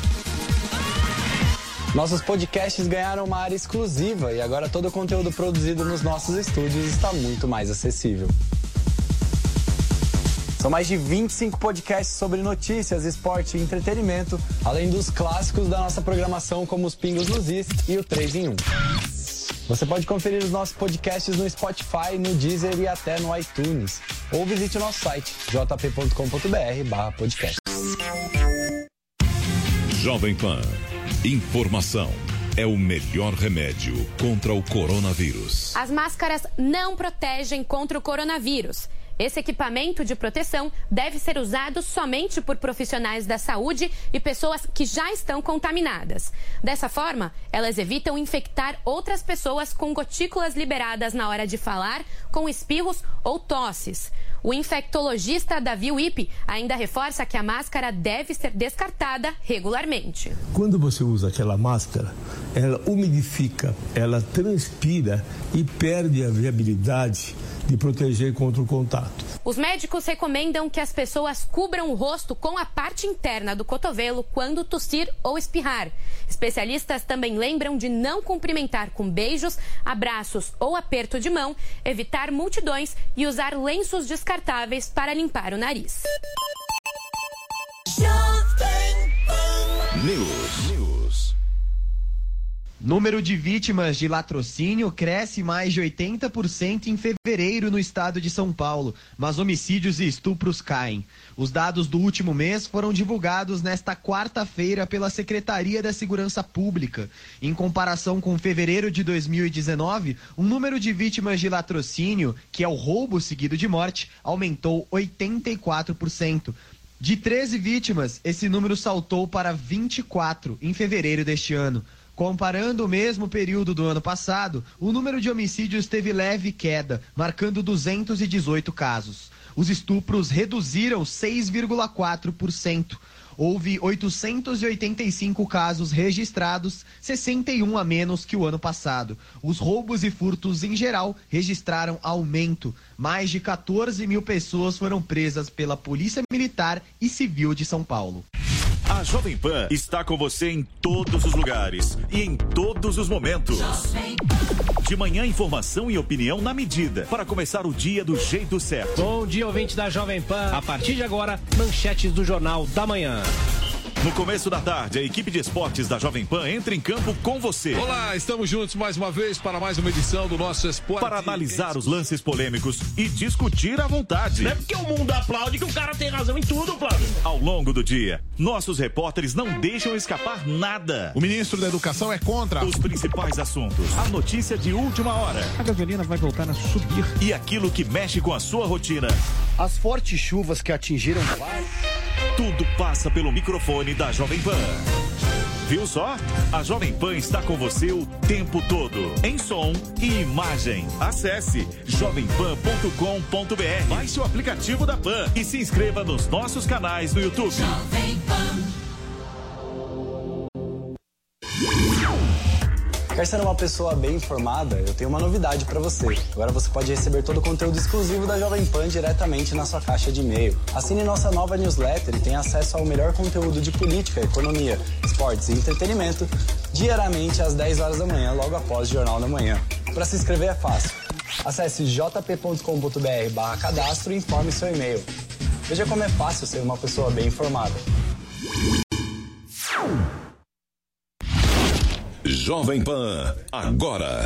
Nossos podcasts ganharam uma área exclusiva e agora todo o conteúdo produzido nos nossos estúdios está muito mais acessível. São mais de vinte e cinco podcasts sobre notícias, esporte e entretenimento, além dos clássicos da nossa programação, como os Pingos nos Is e o três em um. Você pode conferir os nossos podcasts no Spotify, no Deezer e até no iTunes. Ou visite o nosso site, j p ponto com ponto b r barra podcast. Jovem Pan. Informação é o melhor remédio contra o coronavírus. As máscaras não protegem contra o coronavírus. Esse equipamento de proteção deve ser usado somente por profissionais da saúde e pessoas que já estão contaminadas. Dessa forma, elas evitam infectar outras pessoas com gotículas liberadas na hora de falar, com espirros ou tosses. O infectologista Davi Wippe ainda reforça que a máscara deve ser descartada regularmente. Quando você usa aquela máscara, ela umidifica, ela transpira e perde a viabilidade de proteger contra o contato. Os médicos recomendam que as pessoas cubram o rosto com a parte interna do cotovelo quando tossir ou espirrar. Especialistas também lembram de não cumprimentar com beijos, abraços ou aperto de mão, evitar multidões e usar lenços descartáveis para limpar o nariz. News. Número de vítimas de latrocínio cresce mais de oitenta por cento em fevereiro no estado de São Paulo, mas homicídios e estupros caem. Os dados do último mês foram divulgados nesta quarta-feira pela Secretaria da Segurança Pública. Em comparação com fevereiro de dois mil e dezenove, o número de vítimas de latrocínio, que é o roubo seguido de morte, aumentou oitenta e quatro por cento. De treze vítimas, esse número saltou para vinte e quatro em fevereiro deste ano. Comparando o mesmo período do ano passado, o número de homicídios teve leve queda, marcando duzentos e dezoito casos. Os estupros reduziram seis vírgula quatro por cento. Houve oitocentos e oitenta e cinco casos registrados, sessenta e um a menos que o ano passado. Os roubos e furtos em geral registraram aumento. Mais de quatorze mil pessoas foram presas pela Polícia Militar e Civil de São Paulo. A Jovem Pan está com você em todos os lugares e em todos os momentos. De manhã, informação e opinião na medida, para começar o dia do jeito certo. Bom dia, ouvinte da Jovem Pan. A partir de agora, manchetes do Jornal da Manhã. No começo da tarde, a equipe de esportes da Jovem Pan entra em campo com você. Olá, estamos juntos mais uma vez para mais uma edição do nosso Esporte. Para analisar os lances polêmicos e discutir à vontade. Não é porque o mundo aplaude que o cara tem razão em tudo, Flávio. Ao longo do dia, nossos repórteres não deixam escapar nada. O ministro da Educação é contra os principais assuntos. A notícia de última hora. A gasolina vai voltar a subir. E aquilo que mexe com a sua rotina. As fortes chuvas que atingiram... Tudo passa pelo microfone da Jovem Pan. Viu só? A Jovem Pan está com você o tempo todo, em som e imagem. Acesse jovem pan ponto com ponto b r, baixe o aplicativo da Pan e se inscreva nos nossos canais no YouTube. Jovem Pan. Quer ser uma pessoa bem informada? Eu tenho uma novidade para você. Agora você pode receber todo o conteúdo exclusivo da Jovem Pan diretamente na sua caixa de e-mail. Assine nossa nova newsletter e tenha acesso ao melhor conteúdo de política, economia, esportes e entretenimento diariamente às dez horas da manhã, logo após o Jornal da Manhã. Para se inscrever é fácil. Acesse j p ponto com ponto b r barra cadastro e informe seu e-mail. Veja como é fácil ser uma pessoa bem informada. Jovem Pan, agora.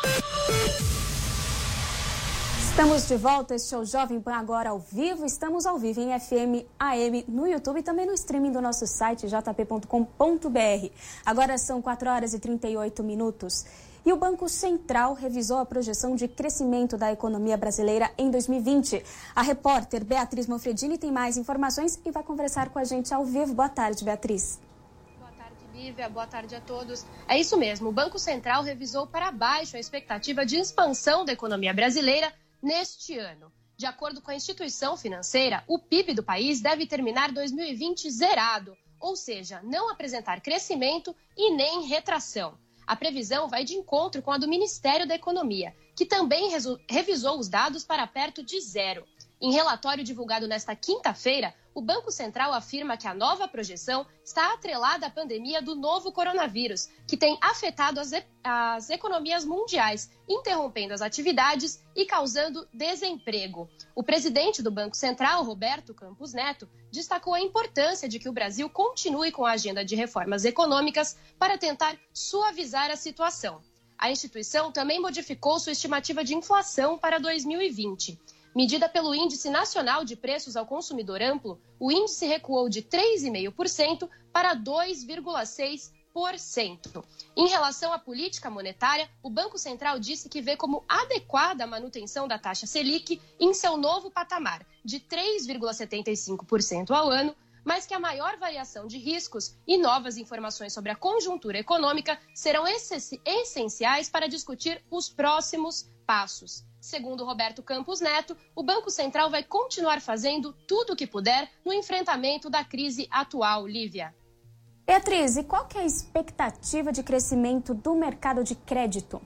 Estamos de volta, este é o Jovem Pan agora ao vivo. Estamos ao vivo em F M, A M, no YouTube e também no streaming do nosso site j p ponto com ponto b r. Agora são quatro horas e trinta e oito minutos. E o Banco Central revisou a projeção de crescimento da economia brasileira em dois mil e vinte. A repórter Beatriz Manfredini tem mais informações e vai conversar com a gente ao vivo. Boa tarde, Beatriz. Lívia, boa tarde a todos. É isso mesmo, o Banco Central revisou para baixo a expectativa de expansão da economia brasileira neste ano. De acordo com a instituição financeira, o P I B do país deve terminar dois mil e vinte zerado, ou seja, não apresentar crescimento e nem retração. A previsão vai de encontro com a do Ministério da Economia, que também revisou os dados para perto de zero. Em relatório divulgado nesta quinta-feira, o Banco Central afirma que a nova projeção está atrelada à pandemia do novo coronavírus, que tem afetado as, e- as economias mundiais, interrompendo as atividades e causando desemprego. O presidente do Banco Central, Roberto Campos Neto, destacou a importância de que o Brasil continue com a agenda de reformas econômicas para tentar suavizar a situação. A instituição também modificou sua estimativa de inflação para dois mil e vinte. Medida pelo Índice Nacional de Preços ao Consumidor Amplo, o índice recuou de três vírgula cinco por cento para dois vírgula seis por cento. Em relação à política monetária, o Banco Central disse que vê como adequada a manutenção da taxa Selic em seu novo patamar, de três vírgula setenta e cinco por cento ao ano, mas que a maior variação de riscos e novas informações sobre a conjuntura econômica serão essenciais para discutir os próximos passos. Segundo Roberto Campos Neto, o Banco Central vai continuar fazendo tudo o que puder no enfrentamento da crise atual. Lívia. Beatriz, e qual que é a expectativa de crescimento do mercado de crédito?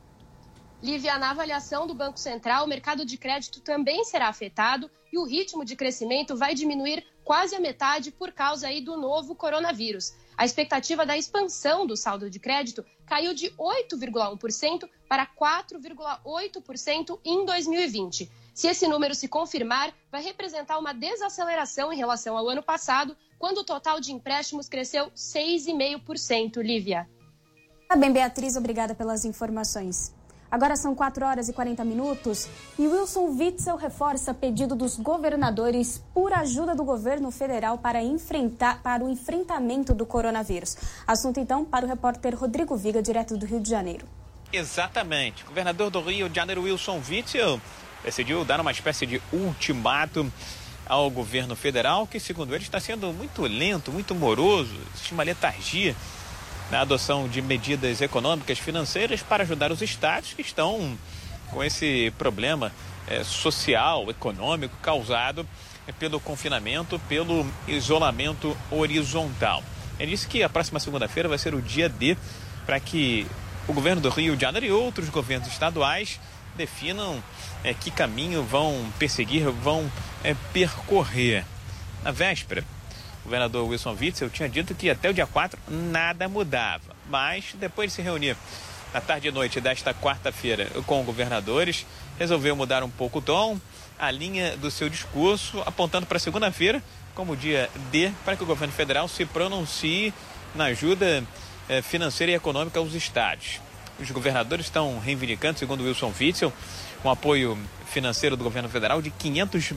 Lívia, na avaliação do Banco Central, o mercado de crédito também será afetado e o ritmo de crescimento vai diminuir quase a metade por causa aí do novo coronavírus. A expectativa da expansão do saldo de crédito caiu de oito vírgula um por cento para quatro vírgula oito por cento em dois mil e vinte. Se esse número se confirmar, vai representar uma desaceleração em relação ao ano passado, quando o total de empréstimos cresceu seis vírgula cinco por cento, Lívia. Tá bem, Beatriz, obrigada pelas informações. Agora são quatro horas e quarenta minutos e Wilson Witzel reforça pedido dos governadores por ajuda do governo federal para, enfrentar, para o enfrentamento do coronavírus. Assunto, então, para o repórter Rodrigo Viga, direto do Rio de Janeiro. Exatamente. O governador do Rio de Janeiro, Wilson Witzel, decidiu dar uma espécie de ultimato ao governo federal, que, segundo ele, está sendo muito lento, muito moroso, existe uma letargia na adoção de medidas econômicas financeiras para ajudar os estados que estão com esse problema é, social, econômico, causado é, pelo confinamento, pelo isolamento horizontal. Ele disse que a próxima segunda-feira vai ser o dia D para que o governo do Rio de Janeiro e outros governos estaduais definam é, que caminho vão perseguir, vão é, percorrer. Na véspera, o governador Wilson Witzel tinha dito que até o dia quatro nada mudava, mas depois de se reunir na tarde e noite desta quarta-feira com governadores, resolveu mudar um pouco o tom, a linha do seu discurso, apontando para segunda-feira como dia D para que o governo federal se pronuncie na ajuda eh, financeira e econômica aos estados. Os governadores estão reivindicando, segundo Wilson Witzel, um apoio financeiro do governo federal de quinhentos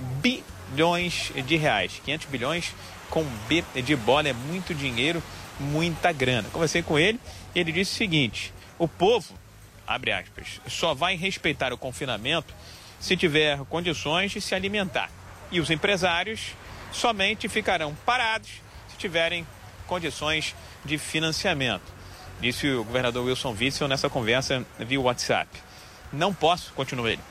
bilhões de reais. quinhentos bilhões com B de bola, é muito dinheiro, muita grana. Conversei com ele e ele disse o seguinte: o povo, abre aspas, só vai respeitar o confinamento se tiver condições de se alimentar. E os empresários somente ficarão parados se tiverem condições de financiamento. Disse o governador Wilson Witzel nessa conversa via WhatsApp. Não posso, continuou ele,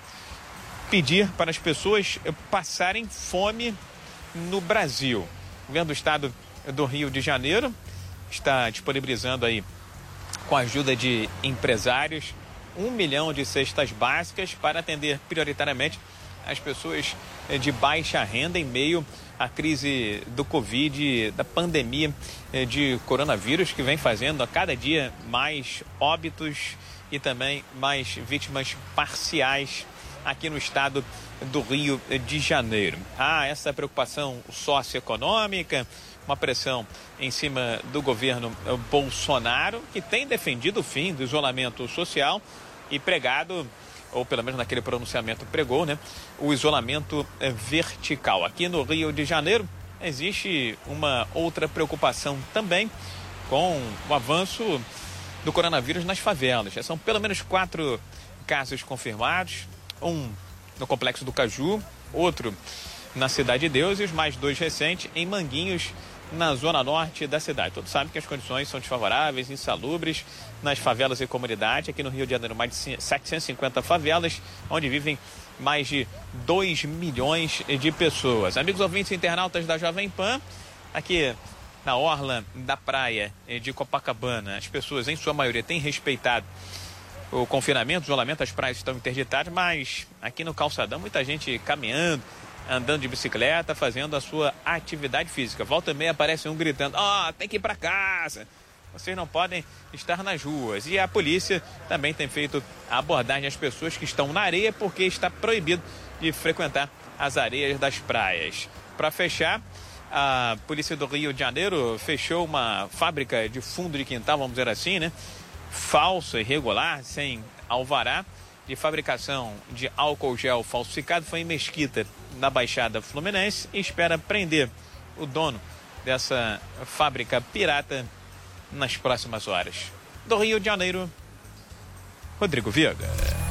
pedir para as pessoas passarem fome no Brasil. O governo do estado do Rio de Janeiro está disponibilizando aí, com a ajuda de empresários, um milhão de cestas básicas para atender prioritariamente as pessoas de baixa renda em meio à crise do Covid, da pandemia de coronavírus, que vem fazendo a cada dia mais óbitos e também mais vítimas parciais aqui no estado do Rio de Janeiro. Há essa preocupação socioeconômica, uma pressão em cima do governo Bolsonaro, que tem defendido o fim do isolamento social e pregado, ou pelo menos naquele pronunciamento pregou, né, o isolamento vertical. Aqui no Rio de Janeiro existe uma outra preocupação também com o avanço do coronavírus nas favelas. Já são pelo menos quatro casos confirmados, um no Complexo do Caju, outro na Cidade de Deus e os mais dois recentes em Manguinhos, na zona norte da cidade. Todos sabem que as condições são desfavoráveis, insalubres nas favelas e comunidades. Aqui no Rio de Janeiro, mais de setecentas e cinquenta favelas, onde vivem mais de dois milhões de pessoas. Amigos ouvintes e internautas da Jovem Pan, aqui na orla da praia de Copacabana, as pessoas, em sua maioria, têm respeitado o confinamento, o isolamento, as praias estão interditadas, mas aqui no calçadão, muita gente caminhando, andando de bicicleta, fazendo a sua atividade física. Volta e meia aparece um gritando, ó, oh, tem que ir para casa. Vocês não podem estar nas ruas. E a polícia também tem feito a abordagem às pessoas que estão na areia, porque está proibido de frequentar as areias das praias. Para fechar, a polícia do Rio de Janeiro fechou uma fábrica de fundo de quintal, vamos dizer assim, né? Falsa, irregular, sem alvará, de fabricação de álcool gel falsificado. Foi em Mesquita, na Baixada Fluminense, e espera prender o dono dessa fábrica pirata nas próximas horas. Do Rio de Janeiro, Rodrigo Viega.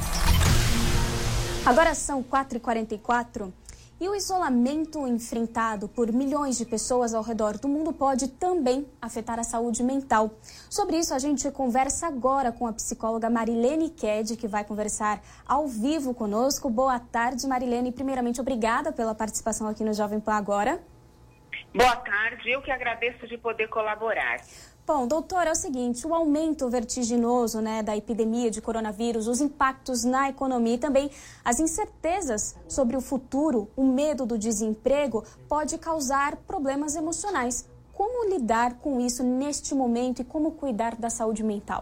Agora são quatro e quarenta e quatro e o isolamento enfrentado por milhões de pessoas ao redor do mundo pode também afetar a saúde mental. Sobre isso, a gente conversa agora com a psicóloga Marilene Ked, que vai conversar ao vivo conosco. Boa tarde, Marilene. Primeiramente, obrigada pela participação aqui no Jovem Pan Agora. Boa tarde, eu que agradeço de poder colaborar. Bom, doutor, é o seguinte, o aumento vertiginoso, né, da epidemia de coronavírus, os impactos na economia e também as incertezas sobre o futuro, o medo do desemprego, pode causar problemas emocionais. Como lidar com isso neste momento e como cuidar da saúde mental?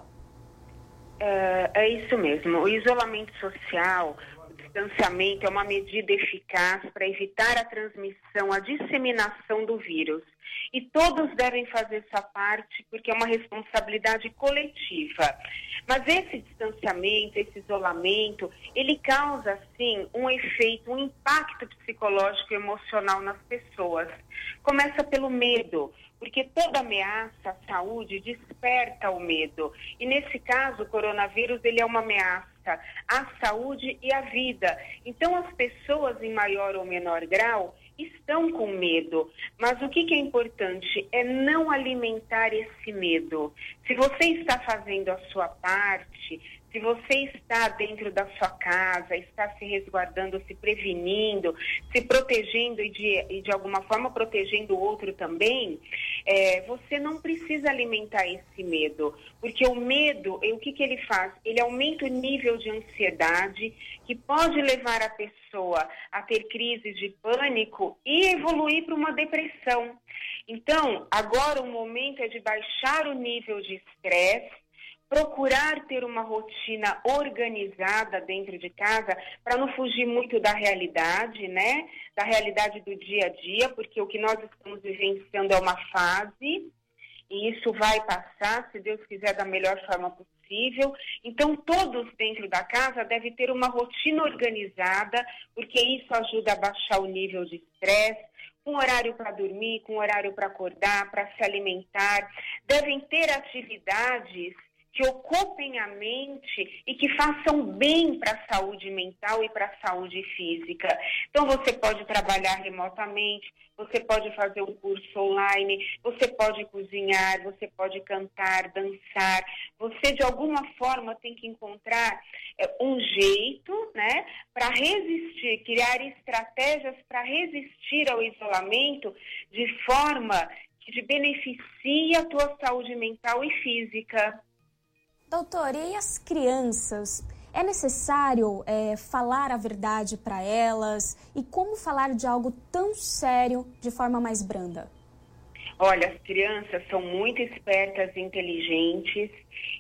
É, é isso mesmo, o isolamento social, o distanciamento é uma medida eficaz para evitar a transmissão, a disseminação do vírus. E todos devem fazer sua parte, porque é uma responsabilidade coletiva. Mas esse distanciamento, esse isolamento, ele causa, sim, um efeito, um impacto psicológico e emocional nas pessoas. Começa pelo medo, porque toda ameaça à saúde desperta o medo. E nesse caso, o coronavírus, ele é uma ameaça à saúde e à vida. Então, as pessoas, em maior ou menor grau, estão com medo, mas o que, que é importante é não alimentar esse medo. Se você está fazendo a sua parte, se você está dentro da sua casa, está se resguardando, se prevenindo, se protegendo e de, e de alguma forma protegendo o outro também, é, você não precisa alimentar esse medo, porque o medo, o que, que ele faz? Ele aumenta o nível de ansiedade, que pode levar a pessoa a ter crises de pânico e evoluir para uma depressão. Então, agora o momento é de baixar o nível de estresse, procurar ter uma rotina organizada dentro de casa para não fugir muito da realidade, né? Da realidade do dia a dia, porque o que nós estamos vivenciando é uma fase e isso vai passar, se Deus quiser, da melhor forma possível. Então, todos dentro da casa devem ter uma rotina organizada, porque isso ajuda a baixar o nível de estresse, com horário para dormir, com horário para acordar, para se alimentar. Devem ter atividades que ocupem a mente e que façam bem para a saúde mental e para a saúde física. Então, você pode trabalhar remotamente, você pode fazer um curso online, você pode cozinhar, você pode cantar, dançar. Você, de alguma forma, tem que encontrar é, um jeito, né, para resistir, criar estratégias para resistir ao isolamento de forma que te beneficie a tua saúde mental e física. Doutor, e as crianças? É necessário é, falar a verdade para elas? E como falar de algo tão sério de forma mais branda? Olha, as crianças são muito espertas e inteligentes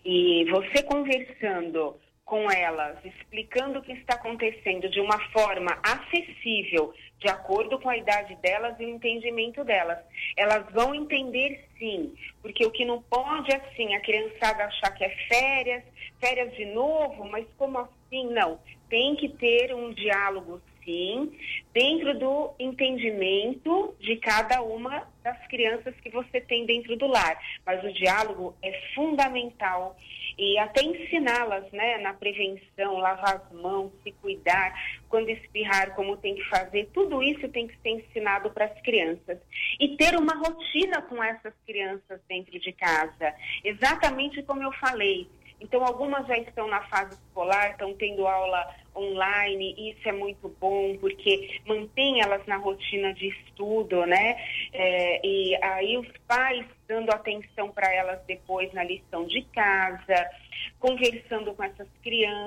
e você conversando com elas, explicando o que está acontecendo de uma forma acessível, de acordo com a idade delas e o entendimento delas, elas vão entender sim, porque o que não pode é assim, a criançada achar que é férias, férias de novo, mas como assim? Não, tem que ter um diálogo sim, dentro do entendimento de cada uma das crianças que você tem dentro do lar, mas o diálogo é fundamental e até ensiná-las, né, na prevenção, lavar as mãos, se cuidar, quando espirrar, como tem que fazer, tudo isso tem que ser ensinado para as crianças. E ter uma rotina com essas crianças dentro de casa, exatamente como eu falei. Então, algumas já estão na fase escolar, estão tendo aula online, e isso é muito bom, porque mantém elas na rotina de estudo, né? É, e aí os pais dando atenção para elas depois na lição de casa, conversando com essas crianças,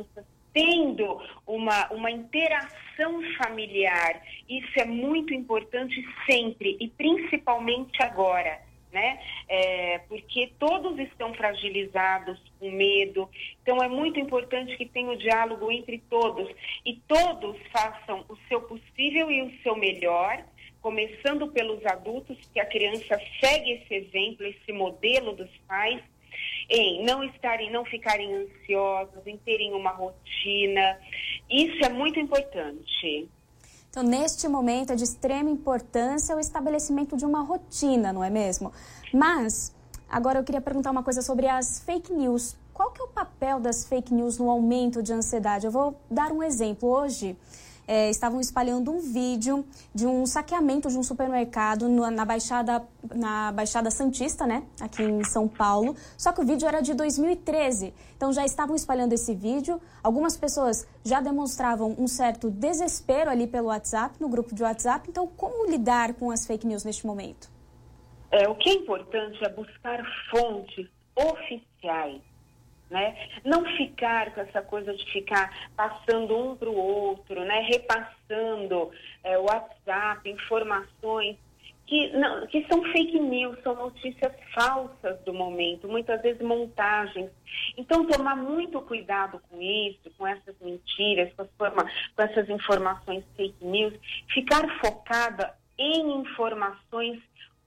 tendo uma, uma interação familiar. Isso é muito importante sempre e principalmente agora, né? É, porque todos estão fragilizados, com medo. Então é muito importante que tenha o diálogo entre todos e todos façam o seu possível e o seu melhor, começando pelos adultos, que a criança segue esse exemplo, esse modelo dos pais, em não estarem, não ficarem ansiosos, em terem uma rotina. Isso é muito importante. Então, neste momento é de extrema importância o estabelecimento de uma rotina, não é mesmo? Mas, agora eu queria perguntar uma coisa sobre as fake news. Qual que é o papel das fake news no aumento de ansiedade? Eu vou dar um exemplo. Hoje, É, estavam espalhando um vídeo de um saqueamento de um supermercado no, na, Baixada, na Baixada Santista, né, aqui em São Paulo. Só que o vídeo era de dois mil e treze, então já estavam espalhando esse vídeo. Algumas pessoas já demonstravam um certo desespero ali pelo WhatsApp, no grupo de WhatsApp. Então, como lidar com as fake news neste momento? É, o que é importante é buscar fontes oficiais. Né? Não ficar com essa coisa de ficar passando um para o outro, né? Repassando é, WhatsApp, informações que, não, que são fake news, são notícias falsas do momento, muitas vezes montagens. Então, tomar muito cuidado com isso, com essas mentiras, com, as forma, com essas informações fake news, ficar focada em informações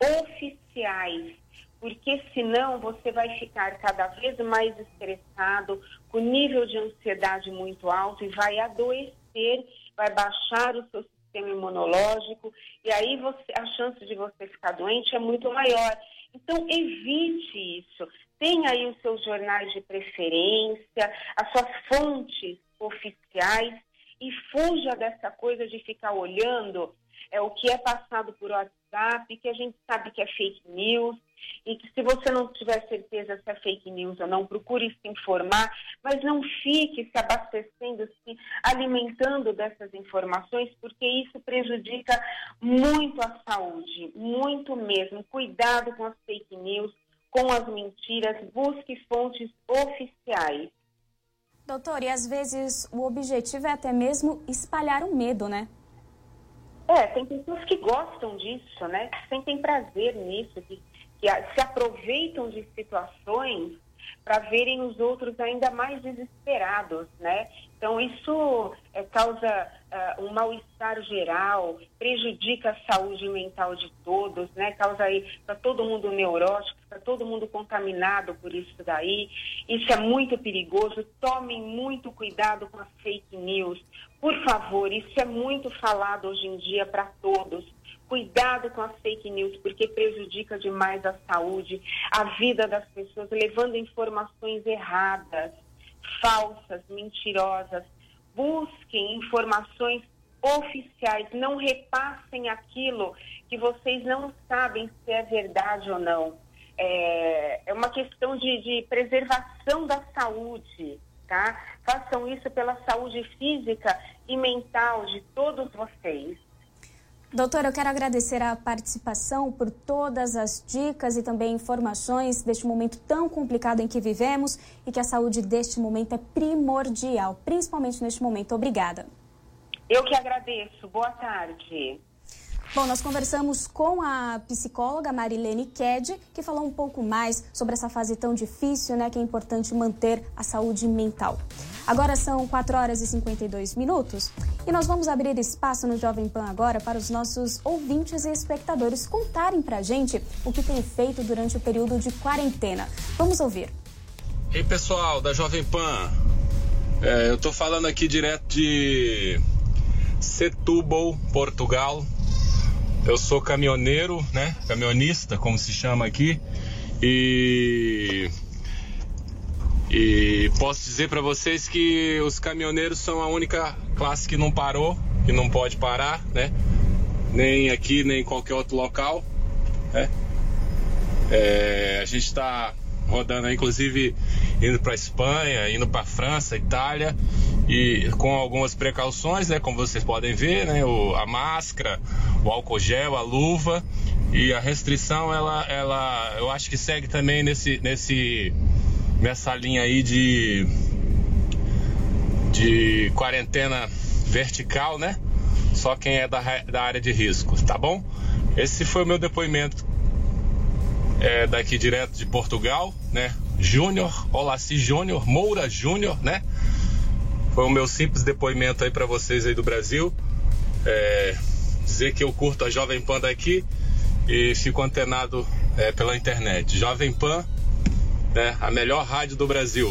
oficiais, porque senão você vai ficar cada vez mais estressado, com nível de ansiedade muito alto e vai adoecer, vai baixar o seu sistema imunológico e aí você, a chance de você ficar doente é muito maior. Então, evite isso. Tenha aí os seus jornais de preferência, as suas fontes oficiais e fuja dessa coisa de ficar olhando é, o que é passado por WhatsApp, que a gente sabe que é fake news, e que se você não tiver certeza se é fake news ou não, procure se informar, mas não fique se abastecendo, se alimentando dessas informações, porque isso prejudica muito a saúde, muito mesmo. Cuidado com as fake news, com as mentiras, busque fontes oficiais. Doutor, e às vezes o objetivo é até mesmo espalhar o medo, né? É, tem pessoas que gostam disso, né? Que sentem prazer nisso, que que se aproveitam de situações para verem os outros ainda mais desesperados, né? Então, isso é, causa uh, um mal-estar geral, prejudica a saúde mental de todos, né? Causa aí para todo mundo neurótico, para todo mundo contaminado por isso daí. Isso é muito perigoso. Tomem muito cuidado com as fake news. Por favor, isso é muito falado hoje em dia para todos. Cuidado com as fake news, porque prejudica demais a saúde, a vida das pessoas, levando informações erradas, falsas, mentirosas. Busquem informações oficiais, não repassem aquilo que vocês não sabem se é verdade ou não. É, é uma questão de, de preservação da saúde, tá? Façam isso pela saúde física e mental de todos vocês. Doutora, eu quero agradecer a participação por todas as dicas e também informações deste momento tão complicado em que vivemos e que a saúde deste momento é primordial, principalmente neste momento. Obrigada. Eu que agradeço. Boa tarde. Bom, nós conversamos com a psicóloga Marilene Ked, que falou um pouco mais sobre essa fase tão difícil, né, que é importante manter a saúde mental. Agora são quatro horas e cinquenta e dois minutos e nós vamos abrir espaço no Jovem Pan agora para os nossos ouvintes e espectadores contarem pra gente o que tem feito durante o período de quarentena. Vamos ouvir. Ei, pessoal da Jovem Pan, é, eu tô falando aqui direto de Setúbal, Portugal. Eu sou caminhoneiro, né? Caminhonista, como se chama aqui. E... E posso dizer para vocês que os caminhoneiros são a única classe que não parou, que não pode parar, né? Nem aqui, nem em qualquer outro local, né? É, a gente está rodando, inclusive, indo para Espanha, indo para França, Itália, e com algumas precauções, né? Como vocês podem ver, né? O, a máscara, o álcool gel, a luva, e a restrição, ela, ela, eu acho que segue também nesse, nesse, nessa linha aí de, de quarentena vertical, né? Só quem é da, da área de risco, tá bom? Esse foi o meu depoimento é, daqui direto de Portugal, né? Júnior, Olaci Júnior, Moura Júnior, né? Foi o meu simples depoimento aí para vocês aí do Brasil. É, dizer que eu curto a Jovem Pan daqui e fico antenado é, pela internet. Jovem Pan, né? A melhor rádio do Brasil.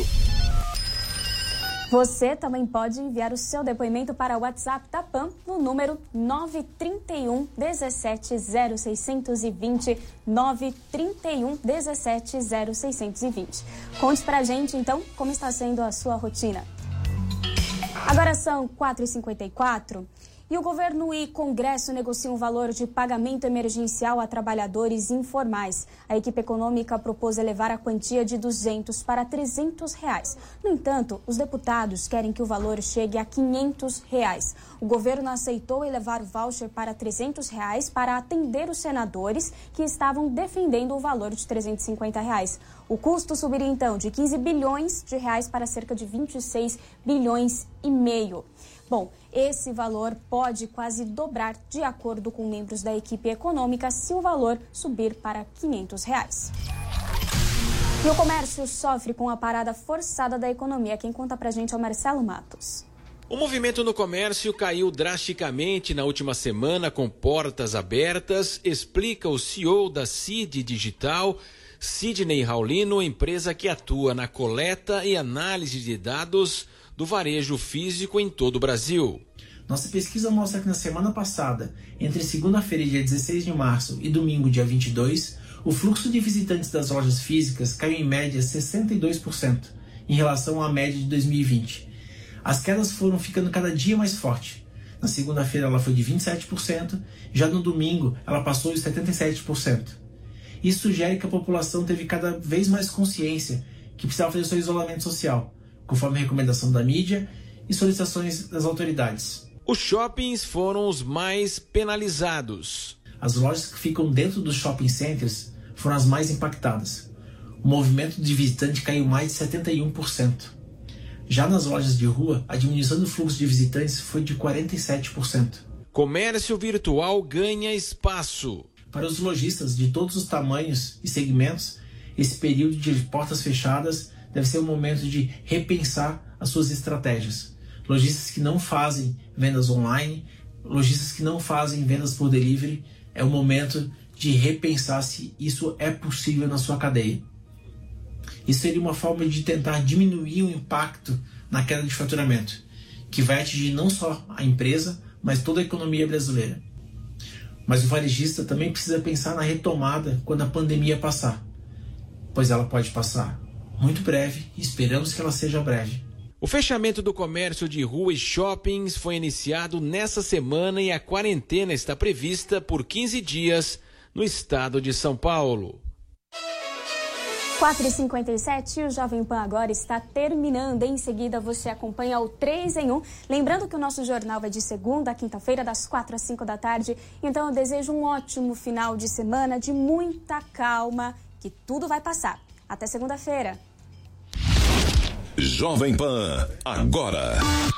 Você também pode enviar o seu depoimento para o WhatsApp da P A M no número nove três um, um sete zero seis dois zero, nove três um, um sete zero seis dois zero. Conte pra gente, então, como está sendo a sua rotina. Agora são quatro e cinquenta e quatro. E o governo e Congresso negociam o valor de pagamento emergencial a trabalhadores informais. A equipe econômica propôs elevar a quantia de duzentos para trezentos reais. No entanto, os deputados querem que o valor chegue a quinhentos reais. O governo aceitou elevar o voucher para trezentos reais para atender os senadores que estavam defendendo o valor de trezentos e cinquenta reais. O custo subiria então de quinze bilhões de reais para cerca de vinte e seis bilhões e meio. Bom, esse valor pode quase dobrar de acordo com membros da equipe econômica se o valor subir para quinhentos reais. E o comércio sofre com a parada forçada da economia. Quem conta pra gente é o Marcelo Matos. O movimento no comércio caiu drasticamente na última semana com portas abertas, explica o C E O da C I D Digital, Sidney Raulino, empresa que atua na coleta e análise de dados do varejo físico em todo o Brasil. Nossa pesquisa mostra que na semana passada, entre segunda-feira, dia dezesseis de março, e domingo, dia vinte e dois, o fluxo de visitantes das lojas físicas caiu em média sessenta e dois por cento em relação à média de dois mil e vinte. As quedas foram ficando cada dia mais fortes. Na segunda-feira ela foi de vinte e sete por cento, já no domingo ela passou de setenta e sete por cento. Isso sugere que a população teve cada vez mais consciência que precisava fazer seu isolamento social, conforme a recomendação da mídia e solicitações das autoridades. Os shoppings foram os mais penalizados. As lojas que ficam dentro dos shopping centers foram as mais impactadas. O movimento de visitante caiu mais de setenta e um por cento. Já nas lojas de rua, a diminuição do fluxo de visitantes foi de quarenta e sete por cento. Comércio virtual ganha espaço. Para os lojistas de todos os tamanhos e segmentos, esse período de portas fechadas deve ser o momento de repensar as suas estratégias. Lojistas que não fazem vendas online, lojistas que não fazem vendas por delivery, é o momento de repensar se isso é possível na sua cadeia. Isso seria uma forma de tentar diminuir o impacto na queda de faturamento, que vai atingir não só a empresa, mas toda a economia brasileira. Mas o varejista também precisa pensar na retomada quando a pandemia passar, pois ela pode passar muito breve e esperamos que ela seja breve. O fechamento do comércio de rua e shoppings foi iniciado nessa semana e a quarentena está prevista por quinze dias no estado de São Paulo. quatro e cinquenta e sete, o Jovem Pan agora está terminando. Em seguida você acompanha o três em um. Lembrando que o nosso jornal vai de segunda a quinta-feira, das quatro às cinco da tarde. Então eu desejo um ótimo final de semana, de muita calma, que tudo vai passar. Até segunda-feira. Jovem Pan, agora.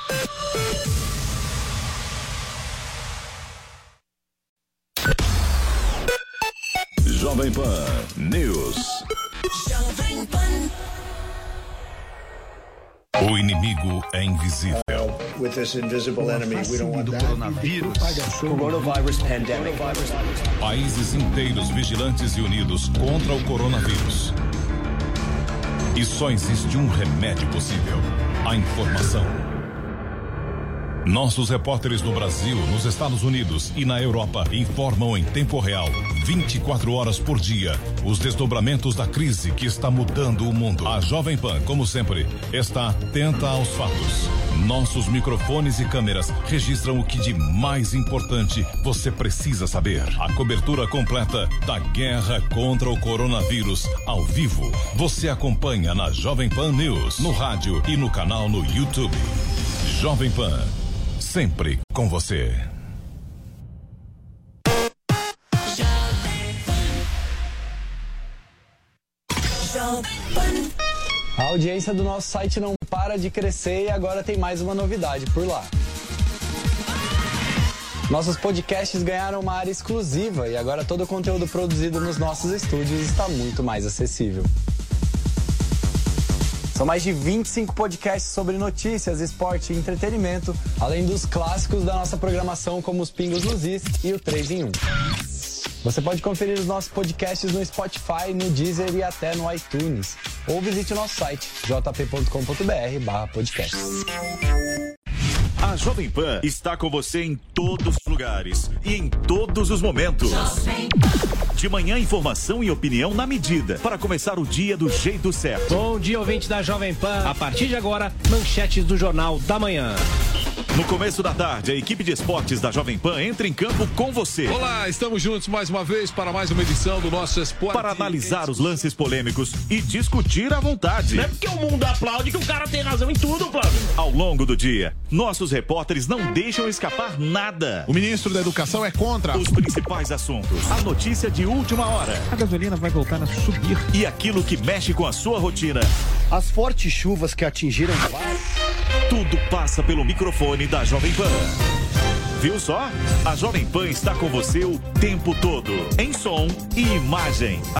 Jovem Pan News. Jovem Pan. O inimigo é invisível. With this invisible enemy, we don't want do that. coronavírus. Coronavirus pandemic. Países inteiros vigilantes e unidos contra o coronavírus. E só existe um remédio possível: a informação. Nossos repórteres no Brasil, nos Estados Unidos e na Europa informam em tempo real, vinte e quatro horas por dia, os desdobramentos da crise que está mudando o mundo. A Jovem Pan, como sempre, está atenta aos fatos. Nossos microfones e câmeras registram o que de mais importante você precisa saber. A cobertura completa da guerra contra o coronavírus, ao vivo. Você acompanha na Jovem Pan News, no rádio e no canal no YouTube. Jovem Pan. Sempre com você. Jovem Pan. A audiência do nosso site não para de crescer e agora tem mais uma novidade por lá. Nossos podcasts ganharam uma área exclusiva e agora todo o conteúdo produzido nos nossos estúdios está muito mais acessível. São mais de vinte e cinco podcasts sobre notícias, esporte e entretenimento, além dos clássicos da nossa programação como os Pingos nos Is e o três em um. Você pode conferir os nossos podcasts no Spotify, no Deezer e até no iTunes. Ou visite o nosso site, j p ponto com ponto b r barra podcast. A Jovem Pan está com você em todos os lugares e em todos os momentos. De manhã, informação e opinião na medida, para começar o dia do jeito certo. Bom dia, ouvinte da Jovem Pan. A partir de agora, manchetes do Jornal da Manhã. No começo da tarde, a equipe de esportes da Jovem Pan entra em campo com você. Olá, estamos juntos mais uma vez para mais uma edição do nosso Esporte. Para analisar os lances polêmicos e discutir à vontade. Não é porque o mundo aplaude que o cara tem razão em tudo, Flávio. Ao longo do dia, nossos repórteres não deixam escapar nada. O ministro da Educação é contra os principais assuntos. A notícia de última hora. A gasolina vai voltar a subir. E aquilo que mexe com a sua rotina. As fortes chuvas que atingiram... Tudo passa pelo microfone da Jovem Pan. Viu só? A Jovem Pan está com você o tempo todo, em som e imagem.